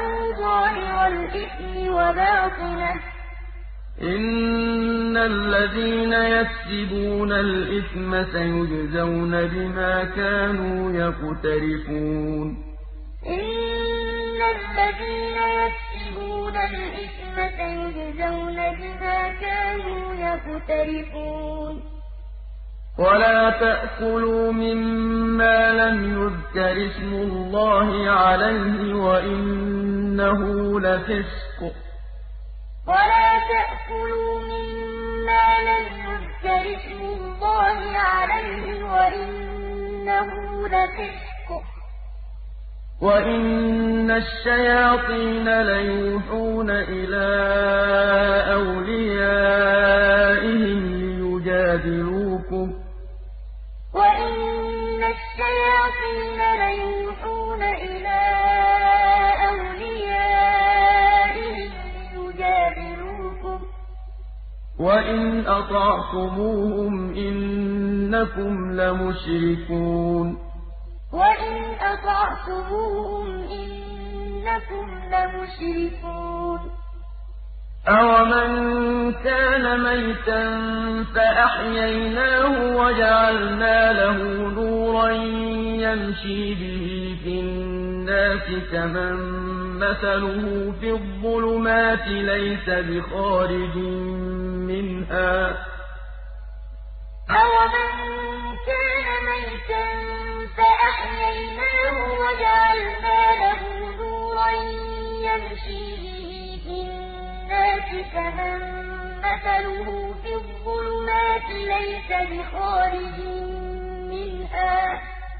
إِنَّ الَّذِينَ يَكْسِبُونَ الْإِثْمَ سَيُجْزَوْنَ بِمَا كَانُوا يَقْتَرِفُونَ
إِنَّ الَّذِينَ يَكْسِبُونَ الْإِثْمَ سَيُجْزَوْنَ بِمَا كَانُوا يَقْتَرِفُونَ
وَلَا تَأْكُلُوا مِمَّا لَمْ يُذْكَرِ اسْمُ اللَّهِ عَلَيْهِ وَإِنَّهُ لَفِسْقٌ ۗ
وَلَا تَأْكُلُوا مِمَّا لَمْ يُذْكَرِ اسْمُ اللَّهِ عَلَيْهِ وَإِنَّهُ لَفِسْقٌ ۗ
وَإِنَّ الشَّيَاطِينَ لَيُوحُونَ إِلَىٰ أَوْلِيَائِهِمْ لِيُجَادِلُوكُمْ ۖ
وَإِنَّ الشَّيَاطِينَ لَيُوحُونَ إِلَىٰ أَوْلِيَائِهِمْ لِيُجَادِلُوكُمْ ۖ
وَإِنْ أَطَعْتُمُوهُمْ إِنَّكُمْ لَمُشْرِكُونَ
وَإِنْ أَطَعْتُمُوهُمْ إِنَّكُمْ لَمُشْرِكُونَ
أَوَمَن كَانَ مَيْتًا فَأَحْيَيْنَاهُ وَجَعَلْنَا لَهُ نُورًا يَمْشِي بِهِ فِي النَّاسِ كَمَن مثله في الظلمات ليس بخارج منها
أَوَمَن كَانَ مَيْتًا فَأَحْيَيْنَاهُ وَجَعَلْنَا لَهُ نُورًا يَمْشِي بِهِ فِي النَّاسِ كَمَن مَّثَلُهُ فِي الظُّلُمَاتِ لَيْسَ بِخَارِجٍ مِّنْهَا ۚ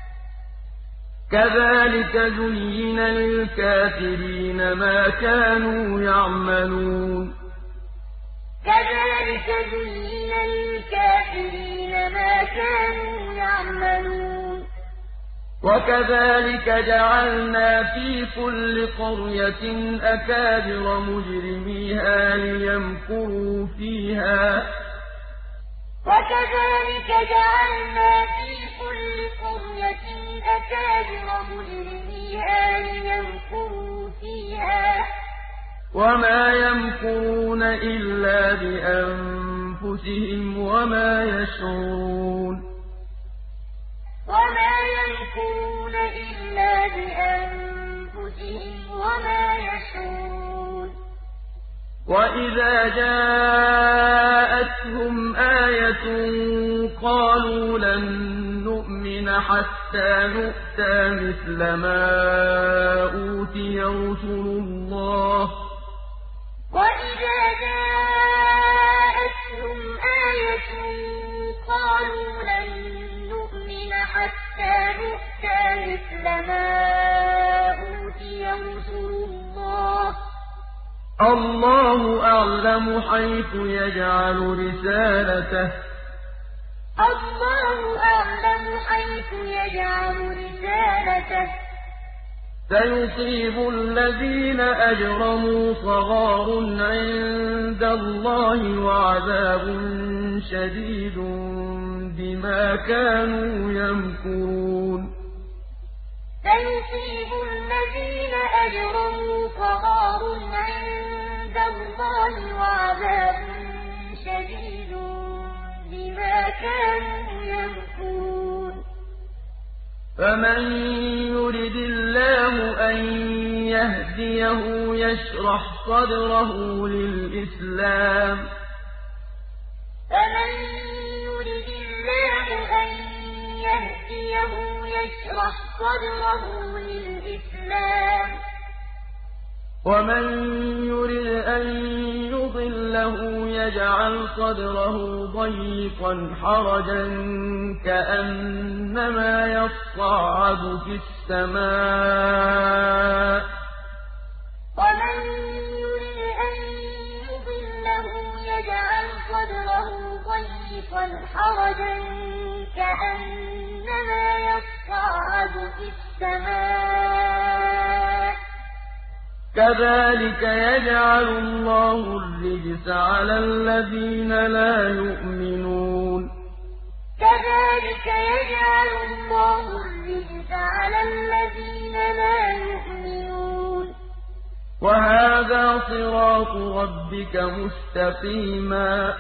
كذلك زين للكافرين ما كانوا يعملون
كَذَٰلِكَ زُيِّنَ لِلْكَافِرِينَ مَا كَانُوا يَعْمَلُونَ
وكذلك جعلنا في كل قرية أكابر مجرميها ليمكروا فيها
وَكَذَٰلِكَ جَعَلْنَا فِي كُلِّ قَرْيَةٍ أَكَابِرَ مُجْرِمِيهَا لِيَمْكُرُوا فِيهَا ۖ
وما يمكرون إلا بأنفسهم وما يشعرون
وَمَا يَمْكُرُونَ إِلَّا بِأَنفُسِهِمْ وَمَا يَشْعُرُونَ
وإذا جاءتهم آية قالوا لن نؤمن حتى نؤتى مثل ما أوتي رسل الله
وَإِذَا جَاءَتْهُمْ آيَةٌ قَالُوا لَن نُّؤْمِنَ حَتَّىٰ نُؤْتَىٰ مِثْلَ مَا أُوتِيَ رُسُلُ اللَّهِ ۘ
الله أعلم حيث يجعل رسالته سيصيب الذين أجرموا صغار عند الله وعذاب شديد بما كانوا يمكرون
سيصيب الذين أجرموا صغار عند الله وعذاب شديد بما كانوا يمكرون
فمن يرد الله أن يهديه يشرح صدره للإسلام
فمن يرد الله أن يهديه يشرح صدره للإسلام
ومن يرد أن يضله يجعل صدره ضيقا حرجا كأنما يصعد في السماء
ومن يرد أن يضله يجعل صدره ضيقا حرجا كأنما يصعد في السماء
كذلك يجعل الله الرجس على الذين لا يؤمنون
كذلك يجعل الله الرجس على الذين لا يؤمنون
وهذا صراط ربك مستقيما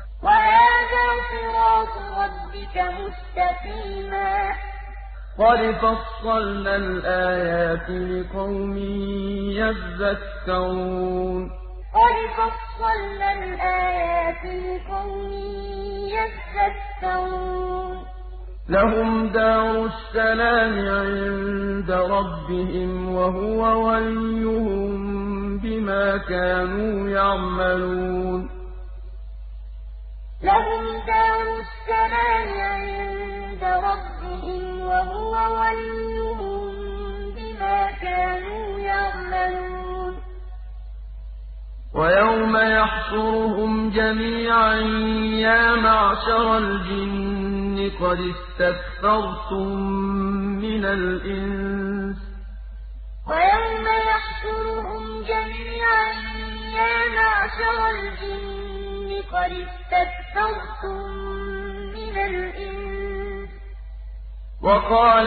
قد فصلنا الآيات لقوم يذكرون لهم دار السلام عند ربهم وهو وليهم بما كانوا يعملون
لهم دار السلام عند ربهم وهو وليهم بما كانوا يعملون
ويوم يحشرهم جميعا يا معشر الجن قد استكثرتم من الإنس
ويوم يحشرهم جميعا يا معشر الجن قد استكثرتم من الإنس
وقال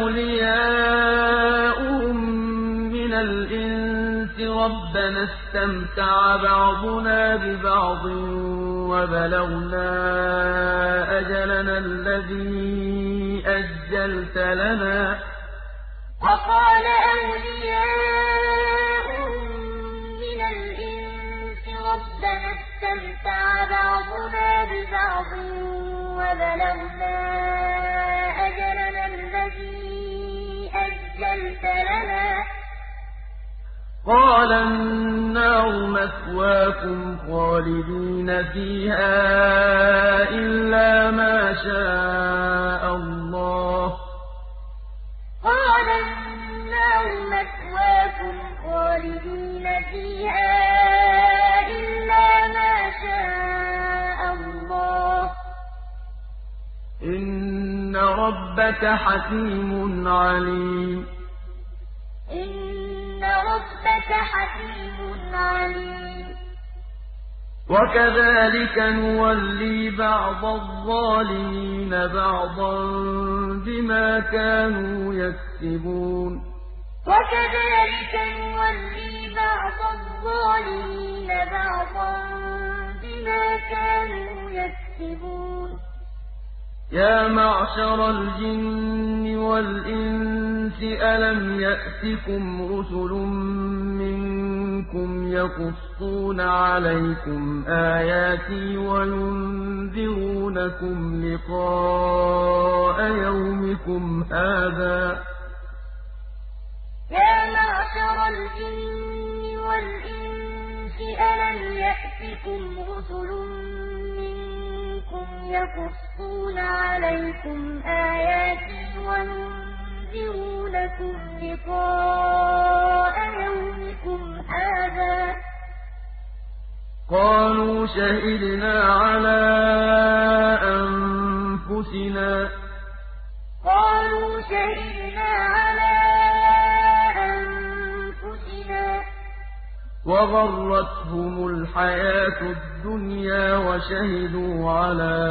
أولياؤهم من الإنس ربنا استمتع بعضنا ببعض وبلغنا أجلنا الذي أجلت لنا
وقال أولياؤهم اسْتَمْتَعَ بَعْضُنَا بِبَعْضٍ وَبَلَغْنَا أَجَلَنَا الَّذِي أَجَّلْتَ لَنَا ۚ
قَالَ النَّارُ مَثْوَاكُمْ خَالِدِينَ فِيهَا إِلَّا مَا شَاءَ اللَّهُ ۗ
قَالَ النَّارُ مَثْوَاكُمْ خَالِدِينَ فِيهَا إِلَّا مَا شَاءَ اللَّهُ ۗ
إِنَّ رَبَّكَ حَكِيمٌ عَلِيمٌ
إِنَّ رَبَّكَ حَكِيمٌ عَلِيمٌ
وَكَذَٰلِكَ نُوَلِّي بَعْضَ الظَّالِمِينَ بَعْضًا بِمَا كَانُوا يَكْسِبُونَ
وَكَذَٰلِكَ نُوَلِّي بَعْضَ الظَّالِمِينَ بَعْضًا بِمَا كَانُوا يَكْسِبُونَ
يَا مَعْشَرَ الْجِنِّ وَالْإِنسِ أَلَمْ يَأْتِكُمْ رُسُلٌ مِّنكُمْ يَقُصُّونَ عَلَيْكُمْ آيَاتِي وَيُنذِرُونَكُمْ لِقَاءَ يَوْمِكُمْ هَٰذَا ۚ
يَا مَعْشَرَ الْجِنِّ وَالْإِنسِ أَلَمْ يَأْتِكُمْ رُسُلٌ مِّنكُمْ يَقُصُّونَ عَلَيْكُمْ آيَاتِي وَيُنذِرُونَكُمْ لِقَاءَ يَوْمِكُمْ هَٰذَا ۚ
قَالُوا شَهِدْنَا عَلَىٰ أَنفُسِنَا وَغَرَّتْهُمُ الْحَيَاةُ الدُّنْيَا وَشَهِدُوا عَلَىٰ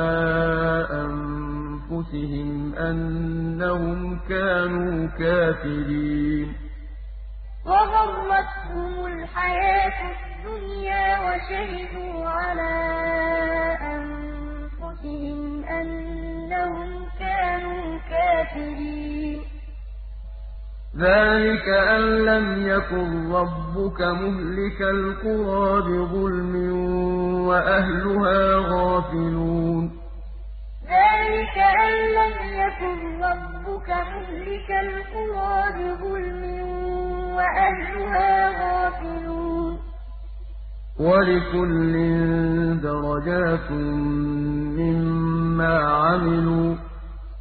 أَنفُسِهِمْ أَنَّهُمْ كَانُوا كَافِرِينَ
وَغَرَّتْهُمُ الْحَيَاةُ الدُّنْيَا وَشَهِدُوا عَلَىٰ أَنفُسِهِمْ أَنَّهُمْ كَانُوا كَافِرِينَ
ذَٰلِكَ أَن لَّمْ يَكُن رَّبُّكَ مُهْلِكَ الْقُرَىٰ بِظُلْمٍ وَأَهْلُهَا غَافِلُونَ
ذَٰلِكَ أَن لَّمْ يَكُن رَّبُّكَ مُهْلِكَ الْقُرَىٰ بِظُلْمٍ وَأَهْلُهَا غَافِلُونَ
وَلِكُلٍّ دَرَجَاتٌ مِّمَّا عَمِلُوا ۖ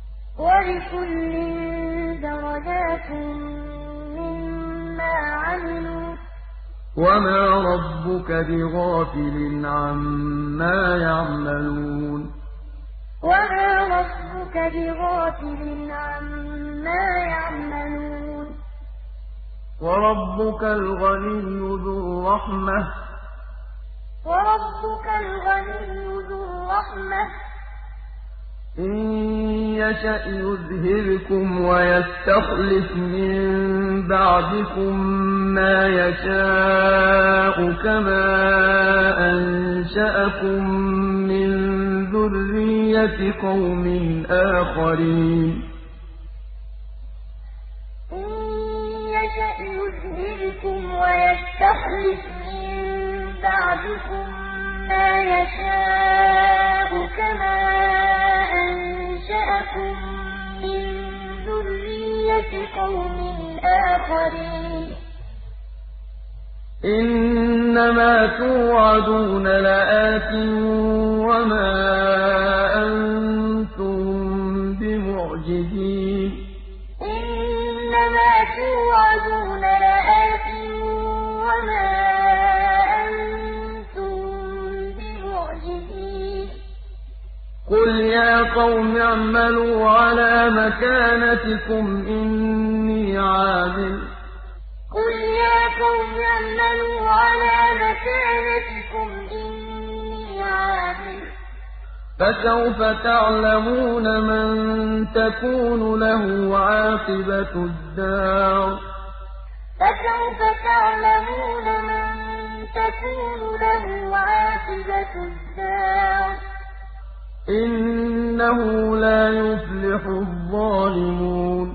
وَمَا رَبُّكَ بِغَافِلٍ عَمَّا يَعْمَلُونَ وَرَبُّكَ الْغَنِيُّ ذُو الرَّحْمَةِ ۚ إِن يَشَأْ يُذْهِبْكُمْ وَيَسْتَخْلِفْ مِن بَعْدِكُم مَّا يَشَاءُ كَمَا أَنشَأَكُم مِّن ذُرِّيَّةِ قَوْمٍ آخَرِينَ
إِن يَشَأْ يُذْهِبْكُمْ وَيَسْتَخْلِفْ مِن بَعْدِكُم مَّا يَشَاءُ كَمَا أَنشَأَكُم مِّن ذُرِّيَّةِ قَوْمٍ آخَرِينَ
إِنَّمَا تُوعَدُونَ لَآتٍ وَمَا أَنتُم بِمُعْجِزِينَ
إِنَّمَا تُوعَدُونَ لَآتٍ وَمَا أَنتُم بِمُعْجِزِينَ
قُلْ يَا قَوْمِ اعْمَلُوا عَلَىٰ مَكَانَتِكُمْ إِنِّي عَامِلٌ ۖ فَسَوْفَ تَعْلَمُونَ مَن تَكُونُ لَهُ عَاقِبَةُ الدَّارِ إِنَّهُ لَا يُفْلِحُ الظَّالِمُونَ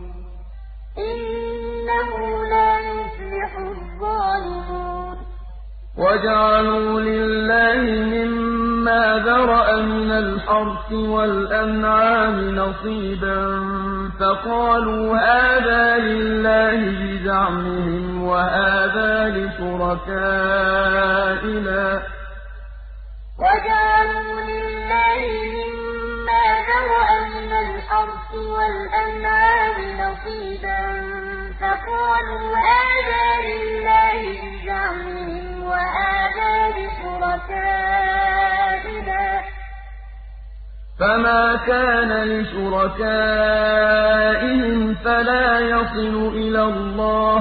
وَجَعَلُوا لِلَّهِ مِمَّا ذَرَأَ مِنَ الْحَرْثِ وَالْأَنْعَامِ نَصِيبًا فَقَالُوا هَٰذَا لِلَّهِ بِزَعْمِهِمْ وَهَٰذَا لِشُرَكَائِنَا ۖ
وَجَعَلُوا لِلَّهِ مِمَّا ذَرَأَ مِنَ الْحَرْثِ وَالْأَنْعَامِ نَصِيبًا فَقَالُوا هَٰذَا لِلَّهِ بِزَعْمِهِمْ وَهَٰذَا لِشُرَكَائِنَا ۖ
فَمَا كَانَ لِشُرَكَائِهِمْ فَلَا يَصِلُ إِلَى اللَّهِ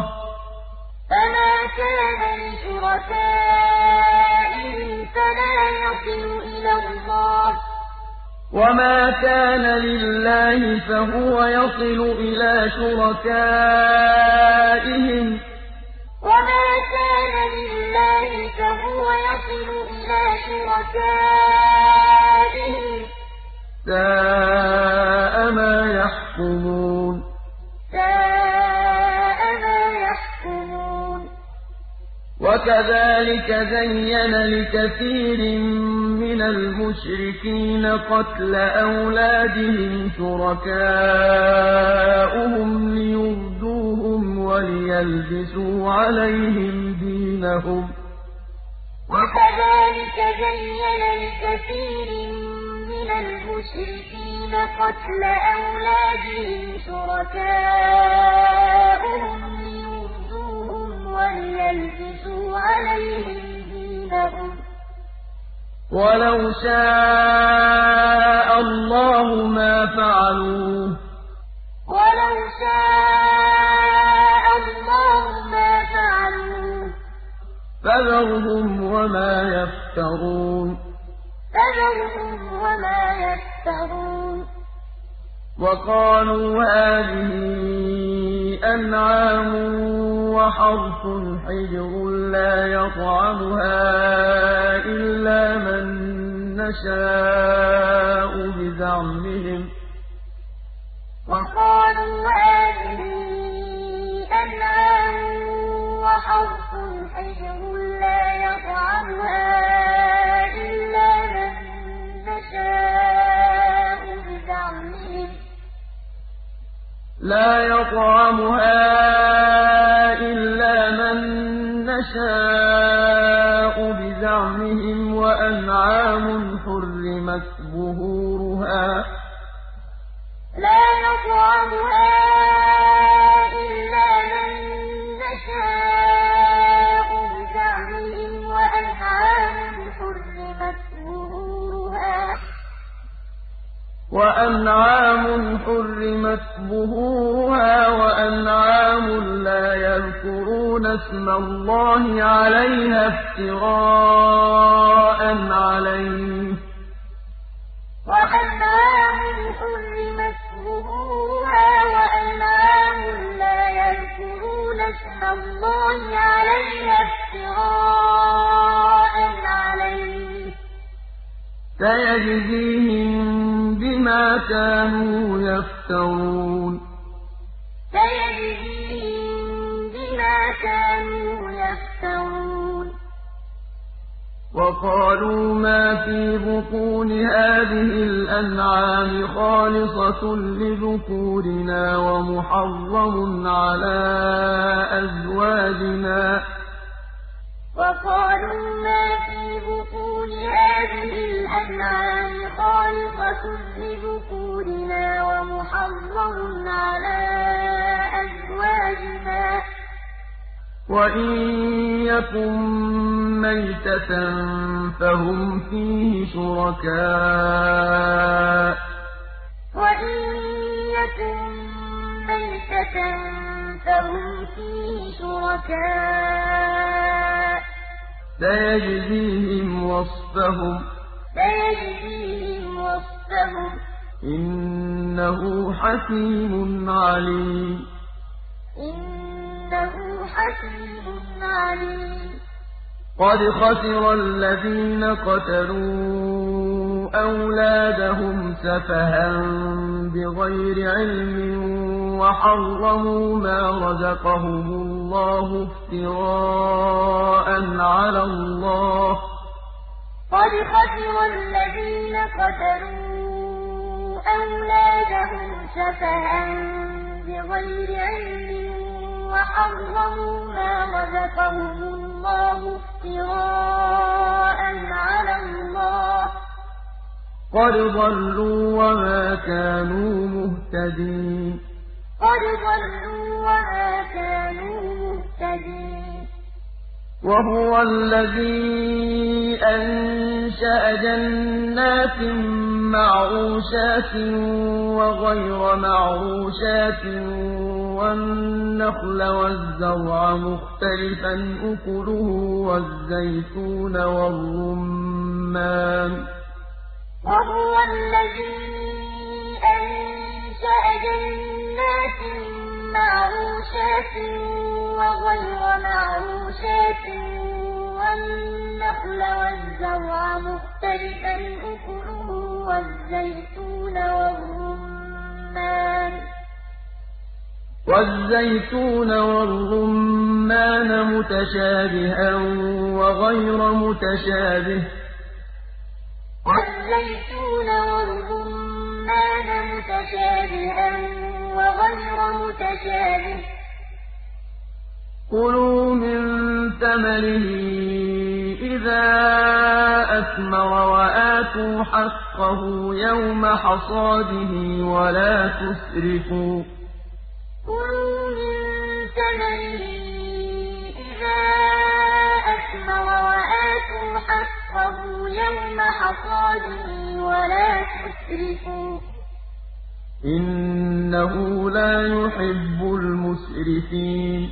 وَمَا كَانَ لِلَّهِ فَهُوَ يَصِلُ إِلَىٰ شُرَكَائِهِمْ سَاءَ مَا يَحْكُمُونَ وَكَذَٰلِكَ زَيَّنَ لِكَثِيرٍ مِّنَ الْمُشْرِكِينَ قَتْلَ أَوْلَادِهِمْ شُرَكَاؤُهُمْ لِيُرْدُوهُمْ وَلِيَلْبِسُوا عَلَيْهِمْ دِينَهُمْ ۖ
وَكَذَٰلِكَ زَيَّنَ لِكَثِيرٍ مِّنَ الْمُشْرِكِينَ قَتْلَ أَوْلَادِهِمْ شُرَكَاؤُهُمْ لِيُرْدُوهُمْ وَلِيَلْبِسُوا عَلَيْهِمْ دِينَهُمْ ۖ
وَلَوْ شَاءَ اللَّهُ مَا فَعَلُوهُ ۖ فَذَرْهُمْ وَمَا يَفْتَرُونَ وَقَالُوا هَٰذِهِ أَنْعَامٌ وَحَرْثٌ حِجْرٌ لَّا يَطْعَمُهَا إِلَّا مَن نَّشَاءُ بِزَعْمِهِمْ ۚ لَّا يَطْعَمُهَا إِلَّا مَن نَّشَاءُ بِزَعْمِهِمْ ۚ وَأَنْعَامٌ حُرِّمَتْ ظُهُورُهَا وَأَنْعَامٌ لَّا يَذْكُرُونَ اسْمَ اللَّهِ عَلَيْهَا افْتِرَاءً عَلَيْهِ ۚ سَيَجْزِيهِم بِمَا كَانُوا يَفْتَرُونَ وَقَالُوا مَا فِي بُطُونِ هَٰذِهِ الْأَنْعَامِ خَالِصَةٌ لِّذُكُورِنَا وَمُحَرَّمٌ عَلَىٰ أَزْوَاجِنَا ۖ وَإِن يَكُن مَّيْتَةً فَهُمْ فِيهِ شُرَكَاءُ سَيَجْزِيهِمْ وَصْفَهُمْ ۚ إِنَّهُ حَكِيمٌ عَلِيمٌ قَدْ خَسِرَ الَّذِينَ قَتَلُوا أولادهم سفها بغير علم وحرموا ما رزقهم الله افتراء على الله
قد خسر الذين قتلوا أولادهم سفها بغير علم وحرموا ما رزقهم الله افتراء على الله
قد ضلوا وما كانوا مهتدين وهو الذي أنشأ جنات معروشات وغير معروشات والنخل والزرع مختلفا أكله والزيتون والرمان
وهو الذي أنشأ جنات معروشات وغير معروشات والنخل والزرع مختلفا أكله
والزيتون والرمان متشابها وغير متشابه كلوا من ثمره إذا أثمر وآتوا حقه يوم حصاده ولا تسرفوا
كلوا من ثمره إذا أثمر وآتوا حقه يوم حصاده ولا تسرفوا
إنه لا يحب المسرفين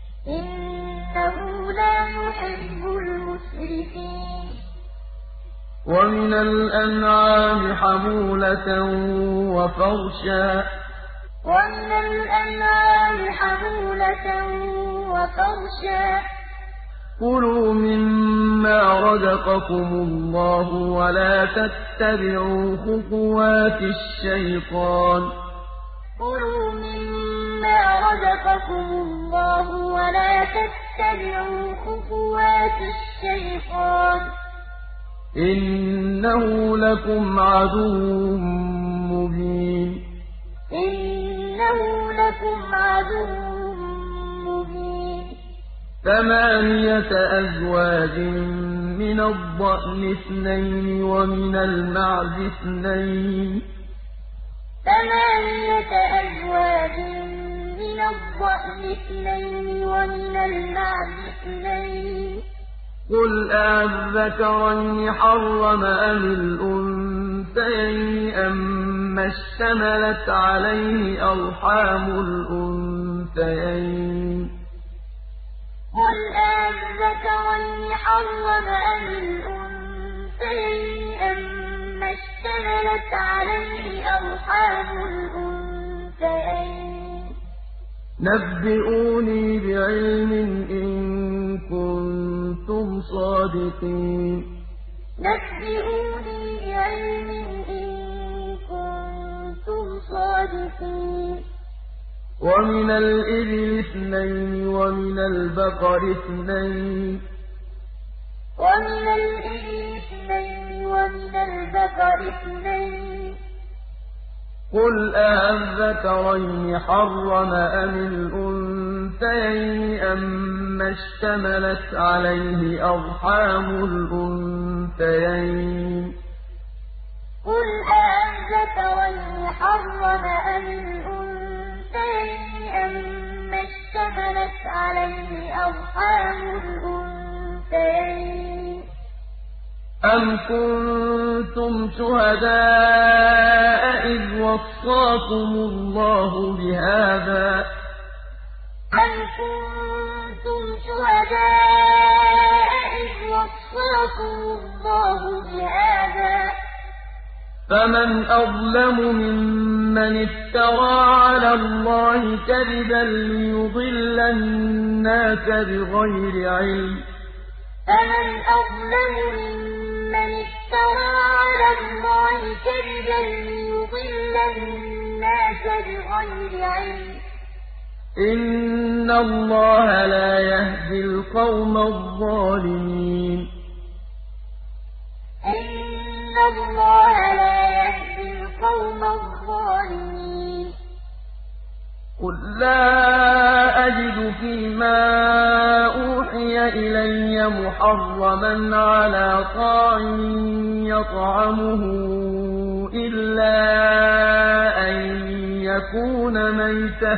ومن الأنعام حمولة وفرشا كلوا مما رزقكم الله ولا تتبعوا خطوات الشيطان إنه لكم عدو مبين ثمانية أزواج من الضأن اثنين ومن المعز اثنين قل أَذَكَرَيْنِ حرم أم الأنثيين أما اشتملت عليه أرحام الأنثيين
قل أَذَكَرَيْنِ حرم أم الأنثيين أما اشتملت عليه أرحام الأنثيين
نبئوني بعلم إن كنتم صادقين ومن الإبل اثنين ومن البقر اثنين قل أَذَكَرَيْنِ حرم أم الأنثيين أما اشتملت عليه أرحام الأنثيين
قل أَذَكَرَيْنِ حرم أم الأنثيين أما اشتملت عليه أرحام الأنثيين
أم كنتم شهداء إذ وصاكم الله بهذا فمن أظلم ممن افترى على الله كذبا ليضل الناس بغير علم
فمن أظلم ممن مَّنِ افْتَرَىٰ عَلَى اللَّهِ كَذِبًا لِّيُضِلَّ النَّاسَ بِغَيْرِ عِلْمٍ ۗ
إِنَّ اللَّهَ لَا يَهْدِي الْقَوْمَ الظَّالِمِينَ
إِنَّ اللَّهَ لَا يَهْدِي الْقَوْمَ الظَّالِمِينَ
قُل لَّا أَجِدُ فِيمَا أُوحِيَ إِلَيَّ مُحَرَّمًا عَلَىٰ طَاعِمٍ يَطْعَمُهُ إِلَّا أَن يَكُونَ مَيْتَةً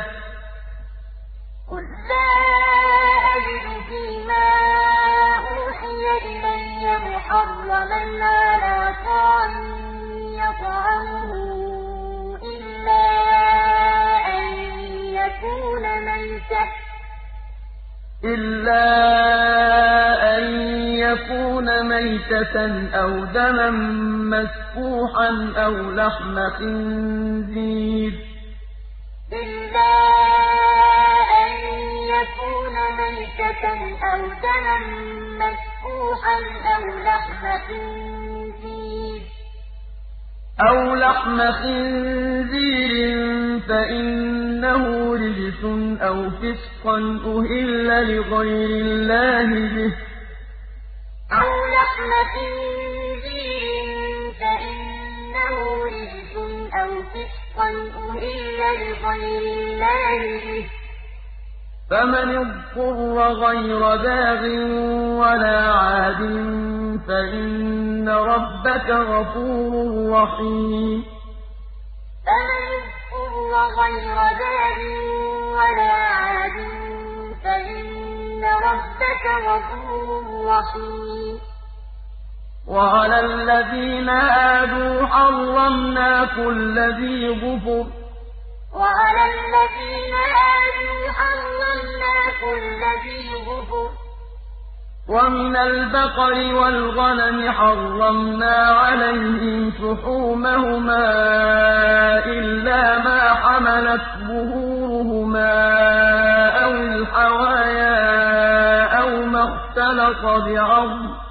أَوْ دَمًا مَّسْفُوحًا أَوْ لَحْمَ خِنزِيرٍ فَإِنَّهُ رِجْسٌ أَوْ فِسْقًا أُهِلَّ لِغَيْرِ اللَّهِ بِهِ ۚ فَمَنِ اضْطُرَّ غَيْرَ بَاغٍ وَلَا عَادٍ فَإِنَّ رَبَّكَ غَفُورٌ رَّحِيمٌ وَعَلَى الَّذِينَ هَادُوا حَرَّمْنَا كُلَّ ذِي ظُفُرٍ ۖ وَمِنَ الْبَقَرِ وَالْغَنَمِ حَرَّمْنَا عَلَيْهِمْ شُحُومَهُمَا إِلَّا مَا حَمَلَتْ ظُهُورُهُمَا أَوِ الْحَوَايَا أَوْ مَا اخْتَلَطَ بِعَظْمٍ ۚ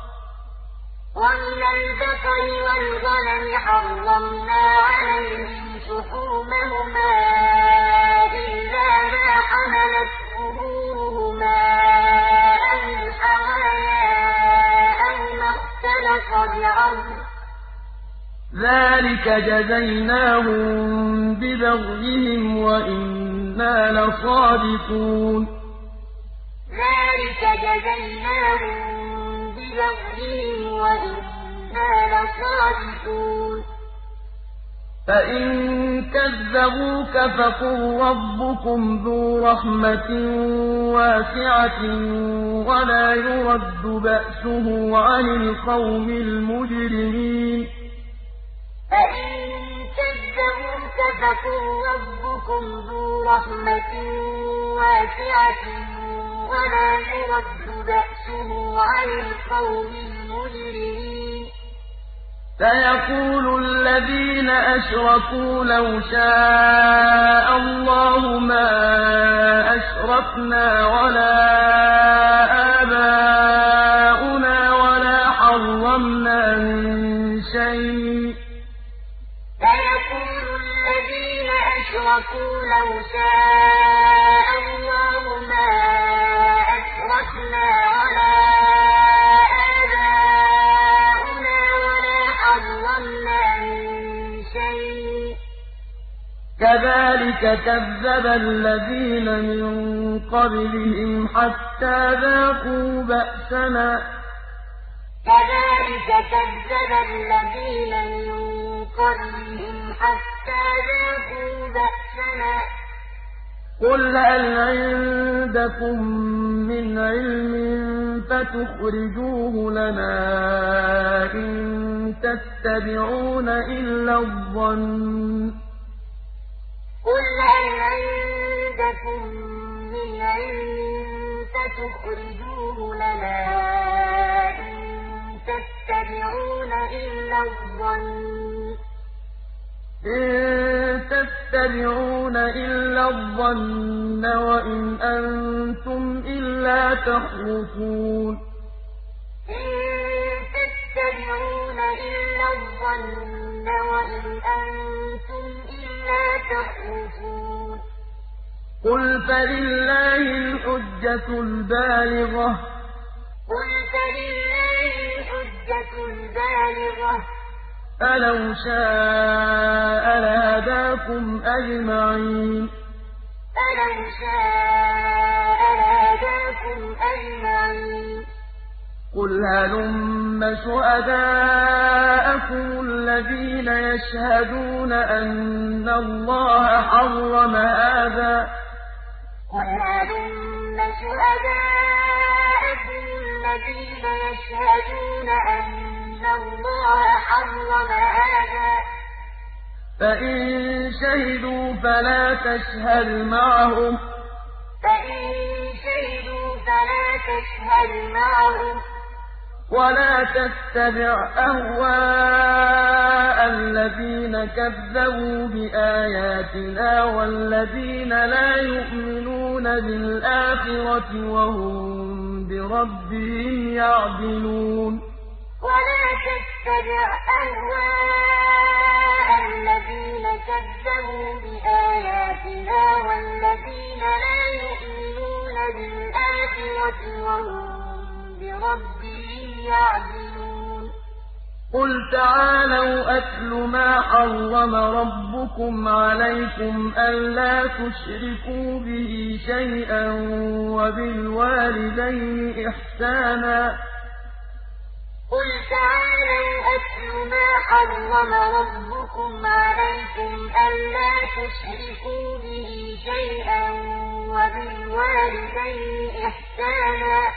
ذَٰلِكَ جَزَيْنَاهُم بِبَغْيِهِمْ ۖ وَإِنَّا لَصَادِقُونَ فَإِن كَذَّبُوكَ فَقُل رَّبُّكُمْ ذُو رَحْمَةٍ وَاسِعَةٍ وَلَا يُرَدُّ بَأْسُهُ عَنِ الْقَوْمِ الْمُجْرِمِينَ سَيَقُولُ الَّذِينَ أَشْرَكُوا لَوْ شَاءَ اللَّهُ مَا أَشْرَكْنَا وَلَا آبَاؤُنَا وَلَا حَرَّمْنَا مِن شَيْءٍ ۚ كَذَٰلِكَ كَذَّبَ الَّذِينَ مِن قَبْلِهِمْ حَتَّىٰ ذَاقُوا بَأْسَنَا ۗ قُلْ هَلْ عِندَكُم مِّنْ عِلْمٍ فَتُخْرِجُوهُ لَنَا ۖ إِن تَتَّبِعُونَ إِلَّا الظَّنَّ وَإِنْ أَنتُمْ إِلَّا تَخْرُصُونَ
الظَّنَّ وَإِنْ أَنتُمْ إِلَّا تَخْرُصُونَ
قُلْ فَلِلَّهِ الْحُجَّةُ الْبَالِغَةُ فَلَوْ شَاءَ لَهَدَاكُمْ أَجْمَعِينَ قُلْ هَلُمَّ شُهَدَاءَكُمُ الَّذِينَ يَشْهَدُونَ أَنَّ اللَّهَ حَرَّمَ هَٰذَا ۖ فَإِن شَهِدُوا فَلَا تَشْهَدْ مَعَهُمْ وَلَا تَتَّبِعْ أَهْوَاءَ الَّذِينَ كَذَّبُوا بِآيَاتِنَا وَالَّذِينَ لَا يُؤْمِنُونَ بِالْآخِرَةِ وَهُم بِرَبِّهِمْ يَعْدِلُونَ
وَلَا تَتَّبِعْ أَهْوَاءَ الَّذِينَ كَذَّبُوا بِآيَاتِنَا وَالَّذِينَ لَا يُؤْمِنُونَ بِالْآخِرَةِ وَهُم بِرَبِّهِمْ يَعْدِلُونَ
قُلْ تَعَالَوْا أَتْلُ مَا حَرَّمَ رَبُّكُمْ عَلَيْكُمْ أَلَّا تُشْرِكُوا بِهِ شَيْئًا وَبِالْوَالِدَيْنِ إِحْسَانًا ۖ
قُلْ تَعَالَوْا أَتْلُ مَا حَرَّمَ رَبُّكُمْ عَلَيْكُمْ أَلَّا تُشْرِكُوا بِهِ شَيْئًا وَبِالْوَالِدَيْنِ إِحْسَانًا ۖ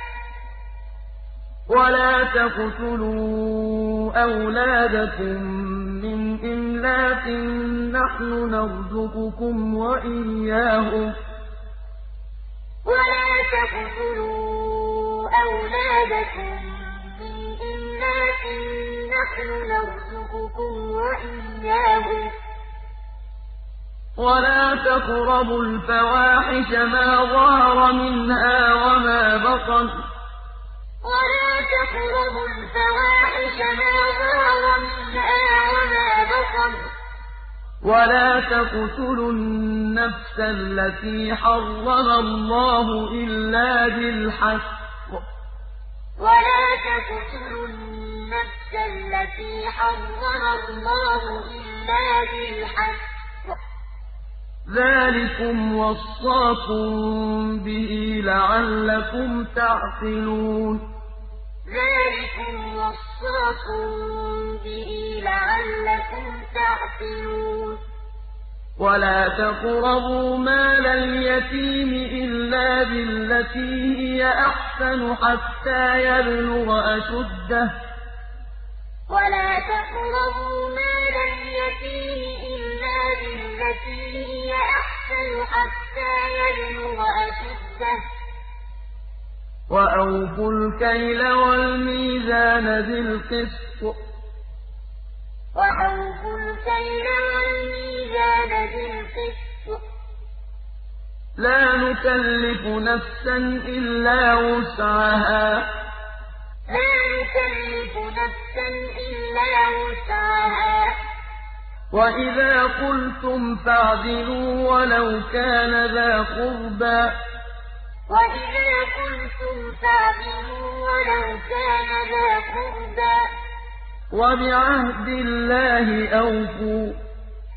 وَلَا تَقْتُلُوا أَوْلَادَكُم مِّنْ إِمْلَاقٍ ۖ نَّحْنُ نَرْزُقُكُمْ وَإِيَّاهُمْ ۖ وَلَا تَقْرَبُوا الْفَوَاحِشَ مَا ظَهَرَ مِنْهَا وَمَا بَطَنَ ۖ وَلَا تَقْتُلُوا النَّفْسَ الَّتِي حَرَّمَ اللَّهُ إِلَّا بِالْحَقِّ ۗ ذَٰلِكُمْ وَصَّاكُم بِهِ لَعَلَّكُمْ تَعْقِلُونَ وَلَا تَقْرَبُوا مَالَ الْيَتِيمِ إِلَّا بِالَّتِي هِيَ أَحْسَنُ حَتَّىٰ يَبْلُغَ أَشُدَّهُ ۖ وَأَوْفُوا الْكَيْلَ وَالْمِيزَانَ بِالْقِسْطِ ۖ لَا نُكَلِّفُ نَفْسًا إِلَّا وُسْعَهَا ۖ وَإِذَا قُلْتُمْ فَاعْدِلُوا وَلَوْ كَانَ ذَا قُرْبَىٰ ۖ وَبِعَهْدِ اللَّهِ أَوْفُوا ۚ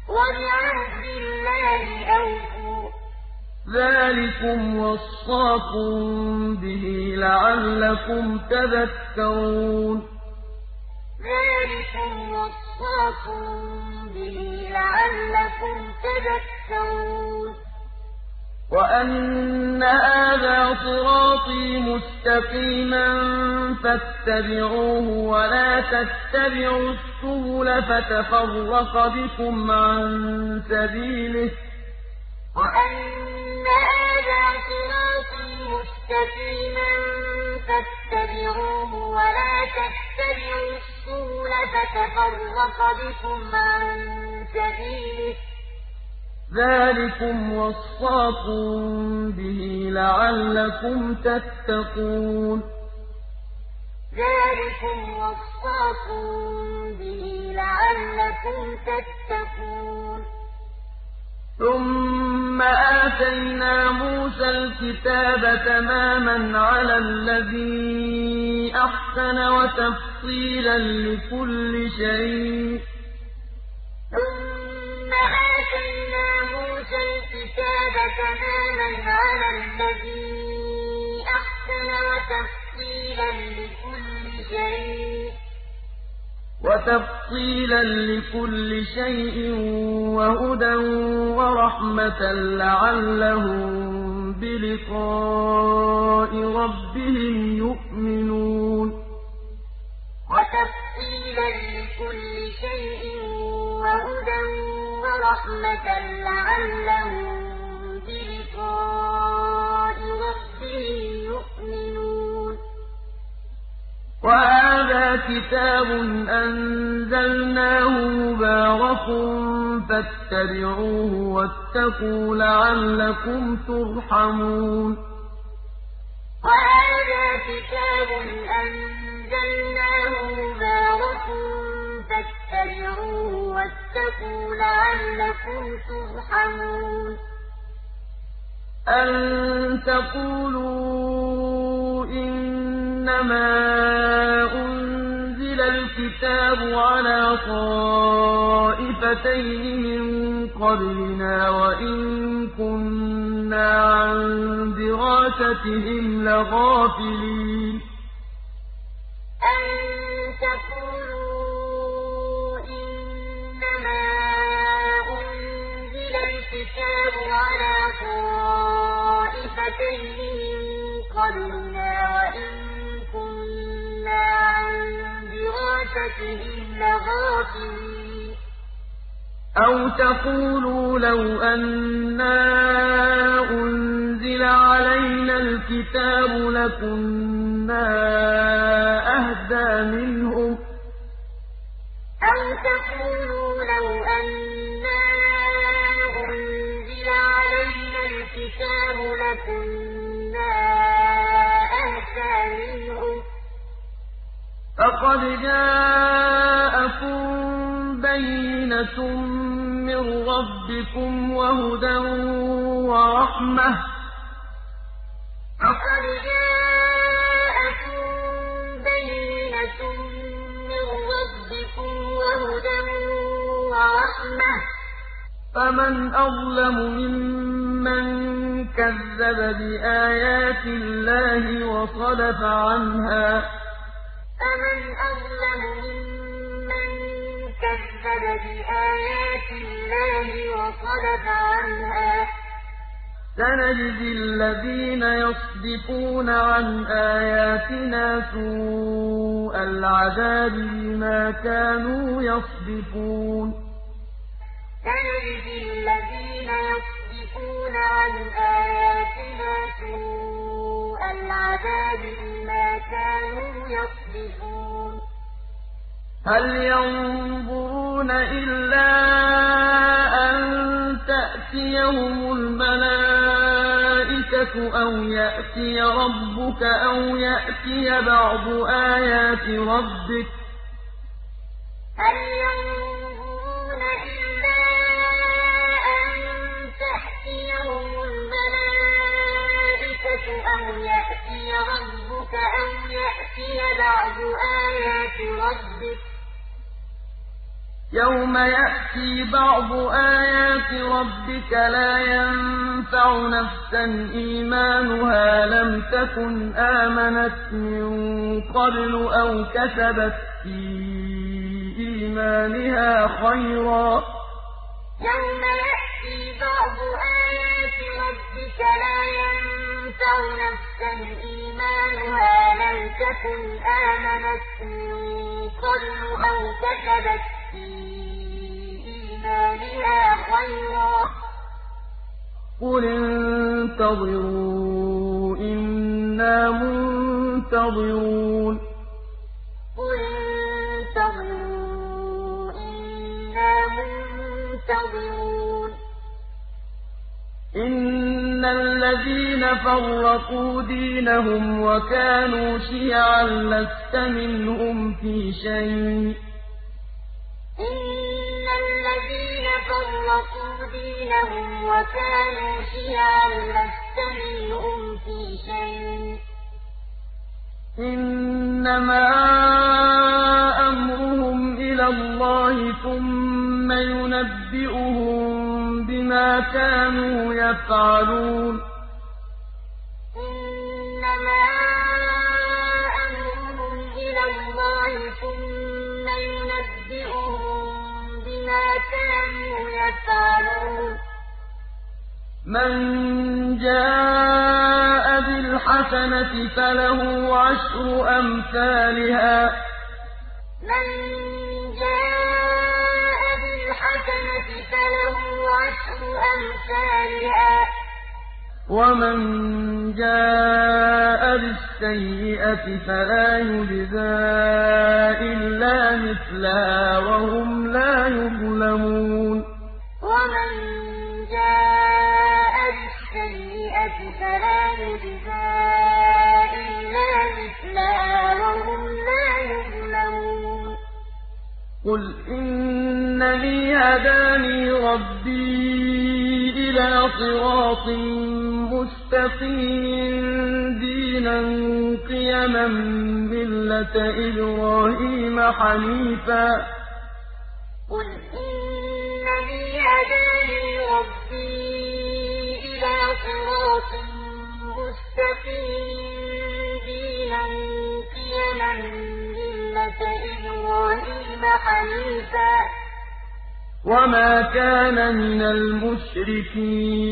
ذَٰلِكُمْ وَصَّاكُم بِهِ لَعَلَّكُمْ تَذَكَّرُونَ وَأَنَّ هَٰذَا صِرَاطِي مُسْتَقِيمًا فَاتَّبِعُوهُ وَلَا تَتَّبِعُوا السُّبُلَ فَتَفَرَّقَ بِكُمْ عَن سَبِيلِهِ ۚ ذَٰلِكُمْ وَصَّاكُم بِهِ لَعَلَّكُمْ تَتَّقُونَ
وَصَّاكُم بِهِ لَعَلَّكُمْ تَتَّقُونَ
ثُمَّ آتَيْنَا مُوسَى الْكِتَابَ تَمَامًا عَلَى الَّذِي أَحْسَنَ وَتَفْصِيلًا لِّكُلِّ شَيْءٍ
ثُمَّ آتَيْنَا مُوسَى الْكِتَابَ تَمَامًا عَلَى الَّذِي أَحْسَنَ
وَتَفْصِيلًا لِّكُلِّ شَيْءٍ وَهُدًى وَرَحْمَةً لَّعَلَّهُم بِلِقَاءِ رَبِّهِمْ يُؤْمِنُونَ
وَتَفْصِيلًا لِّكُلِّ شَيْءٍ وَهُدًى وَرَحْمَةً لَّعَلَّهُم بِلِقَاءِ رَبِّهِمْ يُؤْمِنُونَ
وَهَٰذَا كِتَابٌ أَنزَلْنَاهُ مُبَارَكٌ فَاتَّبِعُوهُ وَاتَّقُوا لَعَلَّكُمْ تُرْحَمُونَ
وَهَٰذَا كِتَابٌ أَنزَلْنَاهُ مُبَارَكٌ فَاتَّبِعُوهُ وَاتَّقُوا لَعَلَّكُمْ تُرْحَمُونَ
أَن تَقُولُوا إِنَّمَا أُنزِلَ الْكِتَابُ عَلَىٰ طَائِفَتَيْنِ مِن قَبْلِنَا وَإِن كُنَّا عَن دِرَاسَتِهِمْ لَغَافِلِينَ
أَن تَقُولُوا إِنَّمَا أُنزِلَ الْكِتَابُ عَلَىٰ طَائِفَتَيْنِ مِن قَبْلِنَا وَإِن كُنَّا عَن دِرَاسَتِهِمْ لَغَافِلِينَ
أَوْ تَقُولُوا لَوْ أَنَّا أُنزِلَ عَلَيْنَا الْكِتَابُ لَكُنَّا أَهْدَىٰ مِنْهُمْ ۚ
أَوْ تَقُولُوا لَوْ أَنَّا أُنزِلَ عَلَيْنَا الْكِتَابُ لَكُنَّا أَهْدَىٰ مِنْهُمْ ۚ
فَقَدْ جَاءَكُم بَيِّنَةٌ مِّن رَّبِّكُمْ وَهُدًى وَرَحْمَةٌ ۚ فَمَنْ أَظْلَمُ مِمَّن كَذَّبَ بِآيَاتِ اللَّهِ وَصَدَفَ عَنْهَا ۗ
فَمَنْ أَظْلَمُ مِمَّن كَذَّبَ بِآيَاتِ اللَّهِ وَصَدَفَ عَنْهَا ۗ
سَنَجْزِي الَّذِينَ يَصْدِفُونَ عَنْ آيَاتِنَا سُوءَ الْعَذَابِ بِمَا كَانُوا يَصْدِفُونَ
سَنَجْزِي الَّذِينَ يَصْدِفُونَ عَنْ آيَاتِنَا سُوءَ الْعَذَابِ بِمَا كَانُوا يَصْدِفُونَ
هَلْ يَنظُرُونَ إِلَّا أَن تَأْتِيَهُمُ الْمَلَائِكَةُ أَوْ يَأْتِيَ رَبُّكَ أَوْ يَأْتِيَ بَعْضُ آيَاتِ رَبِّكَ ۗ
هَلْ يَنظُرُونَ إِلَّا أَن تَأْتِيَهُمُ الْمَلَائِكَةُ أَوْ يَأْتِيَ رَبُّكَ أَوْ يَأْتِيَ بَعْضُ آيَاتِ رَبِّكَ ۗ
يَوْمَ يَأْتِي بَعْضُ آيَاتِ رَبِّكَ لَا يَنفَعُ نَفْسًا إِيمَانُهَا لَمْ تَكُنْ آمَنَتْ مِن قَبْلُ أَوْ كَسَبَتْ فِي إِيمَانِهَا خَيْرًا ۗ
يَوْمَ يَأْتِي بَعْضُ آيَاتِ رَبِّكَ لَا يَنفَعُ نَفْسًا إِيمَانُهَا لَمْ تَكُنْ آمَنَتْ مِن قَبْلُ أَوْ كَسَبَتْ فِي إِيمَانِهَا خَيْرًا ۗ
قُلِ انتَظِرُوا إِنَّا مُنتَظِرُونَ
قُلِ انتَظِرُوا إِنَّا مُنتَظِرُونَ
إِنَّ الَّذِينَ فَرَّقُوا دِينَهُمْ وَكَانُوا شِيَعًا لَّسْتَ مِنْهُمْ فِي شَيْءٍ ۚ
إِنَّ الَّذِينَ فَرَّقُوا دِينَهُمْ وَكَانُوا شِيَعًا لَّسْتَ مِنْهُمْ فِي شَيْءٍ ۚ
إِنَّمَا أَمْرُهُمْ إِلَى اللَّهِ ثُمَّ يُنَبِّئُهُم بِمَا كَانُوا يَفْعَلُونَ
إِنَّمَا أَمْرُهُمْ إِلَى اللَّهِ ثُمَّ يُنَبِّئُهُم بِمَا كَانُوا يَفْعَلُونَ
مَن جَاءَ بِالْحَسَنَةِ فَلَهُ عَشْرُ أَمْثَالِهَا ۖ
مَن جَاءَ بِالْحَسَنَةِ فَلَهُ عَشْرُ أَمْثَالِهَا ۖ
وَمَن جَاءَ بِالسَّيِّئَةِ فَلَا يُجْزَىٰ إِلَّا مِثْلَهَا وَهُمْ لَا يُظْلَمُونَ
وَمَن جَاءَ بِالسَّيِّئَةِ فَلَا يُجْزَىٰ إِلَّا مِثْلَهَا وَهُمْ لَا يُظْلَمُونَ
قُلْ إِنَّنِي هَدَانِي رَبِّي إِلَىٰ صِرَاطٍ مُّسْتَقِيمٍ دِينًا قِيَمًا مِّلَّةَ إِبْرَاهِيمَ حَنِيفًا ۖ
قُلْ إِنَّنِي هَدَانِي رَبِّي إِلَىٰ صِرَاطٍ مُّسْتَقِيمٍ دِينًا قِيَمًا مِّلَّةَ إِبْرَاهِيمَ حَنِيفًا ۖ
وَمَا كَانَ مِنَ الْمُشْرِكِينَ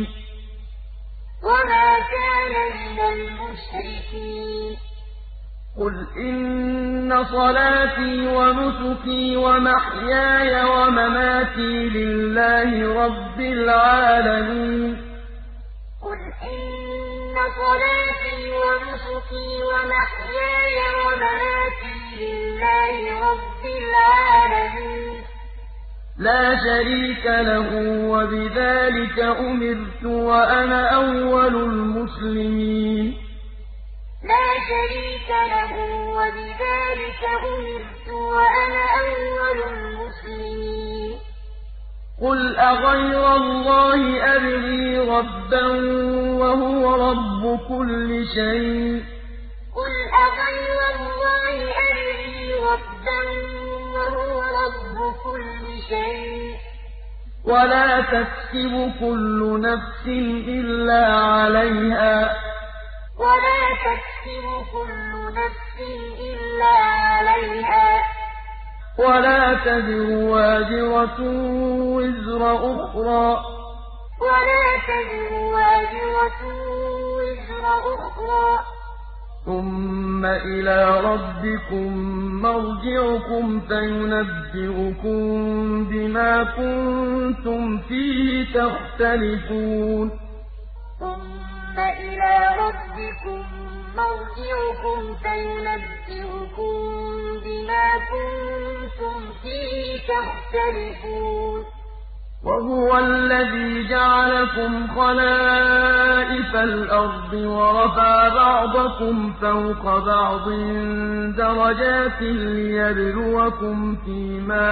وَمَا كَانَ مِنَ الْمُشْرِكِينَ
قُلْ إِنَّ صَلَاتِي وَنُسُكِي وَمَحْيَايَ وَمَمَاتِي لِلَّهِ رَبِّ الْعَالَمِينَ
قُلْ إِنَّ صَلَاتِي وَنُسُكِي وَمَحْيَايَ وَمَمَاتِي لِلَّهِ رَبِّ الْعَالَمِينَ
لَا شَرِيكَ لَهُ ۖ وَبِذَٰلِكَ أُمِرْتُ وَأَنَا أَوَّلُ الْمُسْلِمِينَ
لَا شَرِيكَ لَهُ ۖ وَبِذَٰلِكَ أُمِرْتُ وَأَنَا أَوَّلُ الْمُسْلِمِينَ
قُلْ أَغَيْرَ اللَّهِ أَبْغِي رَبًّا وَهُوَ رَبُّ كُلِّ شَيْءٍ ۚ
قُلْ أَغَيْرَ اللَّهِ أَبْغِي رَبًّا وَهُوَ رَبُّ كُلِّ شَيْءٍ ۚ
وَلَا تَكْسِبُ كُلُّ نَفْسٍ إِلَّا عَلَيْهَا ۚ
وَلَا تَكْسِبُ كُلُّ نَفْسٍ إِلَّا عَلَيْهَا ۚ
وَلَا تَزِرُ وَازِرَةٌ وِزْرَ أُخْرَىٰ ۚ
وَلَا تَزِرُ وَازِرَةٌ وِزْرَ أُخْرَىٰ ۚ
ثُمَّ إِلَىٰ رَبِّكُم مَّرْجِعُكُمْ فَيُنَبِّئُكُم بِمَا كُنتُمْ فِيهِ تَخْتَلِفُونَ
ثُمَّ إِلَىٰ رَبِّكُم مَّرْجِعُكُمْ فَيُنَبِّئُكُم بِمَا كُنتُمْ فِيهِ تَخْتَلِفُونَ
وَهُوَ الَّذِي جَعَلَكُمْ خَلَائِفَ الْأَرْضِ وَرَفَعَ بَعْضَكُمْ فَوْقَ بَعْضٍ دَرَجَاتٍ لِّيَبْلُوَكُمْ فِي مَا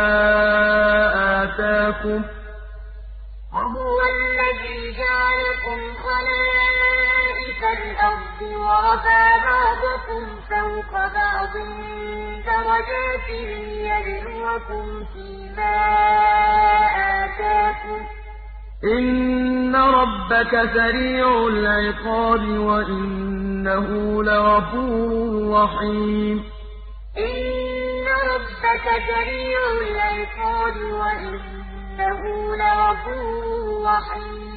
آتَاكُمْ ۗ
وَهُوَ الَّذِي جَعَلَكُمْ خَلَائِفَ الْأَرْضِ وَرَفَعَ بَعْضَكُمْ فَوْقَ بَعْضٍ دَرَجَاتٍ لِّيَبْلُوَكُمْ فِي مَا آتَاكُمْ ۗ
إِنَّ رَبَّكَ سَرِيعُ الْعِقَابِ وَإِنَّهُ لَغَفُورٌ رَّحِيمٌ
إِنَّ رَبَّكَ سَرِيعُ الْعِقَابِ وَإِنَّهُ لَغَفُورٌ رَّحِيمٌ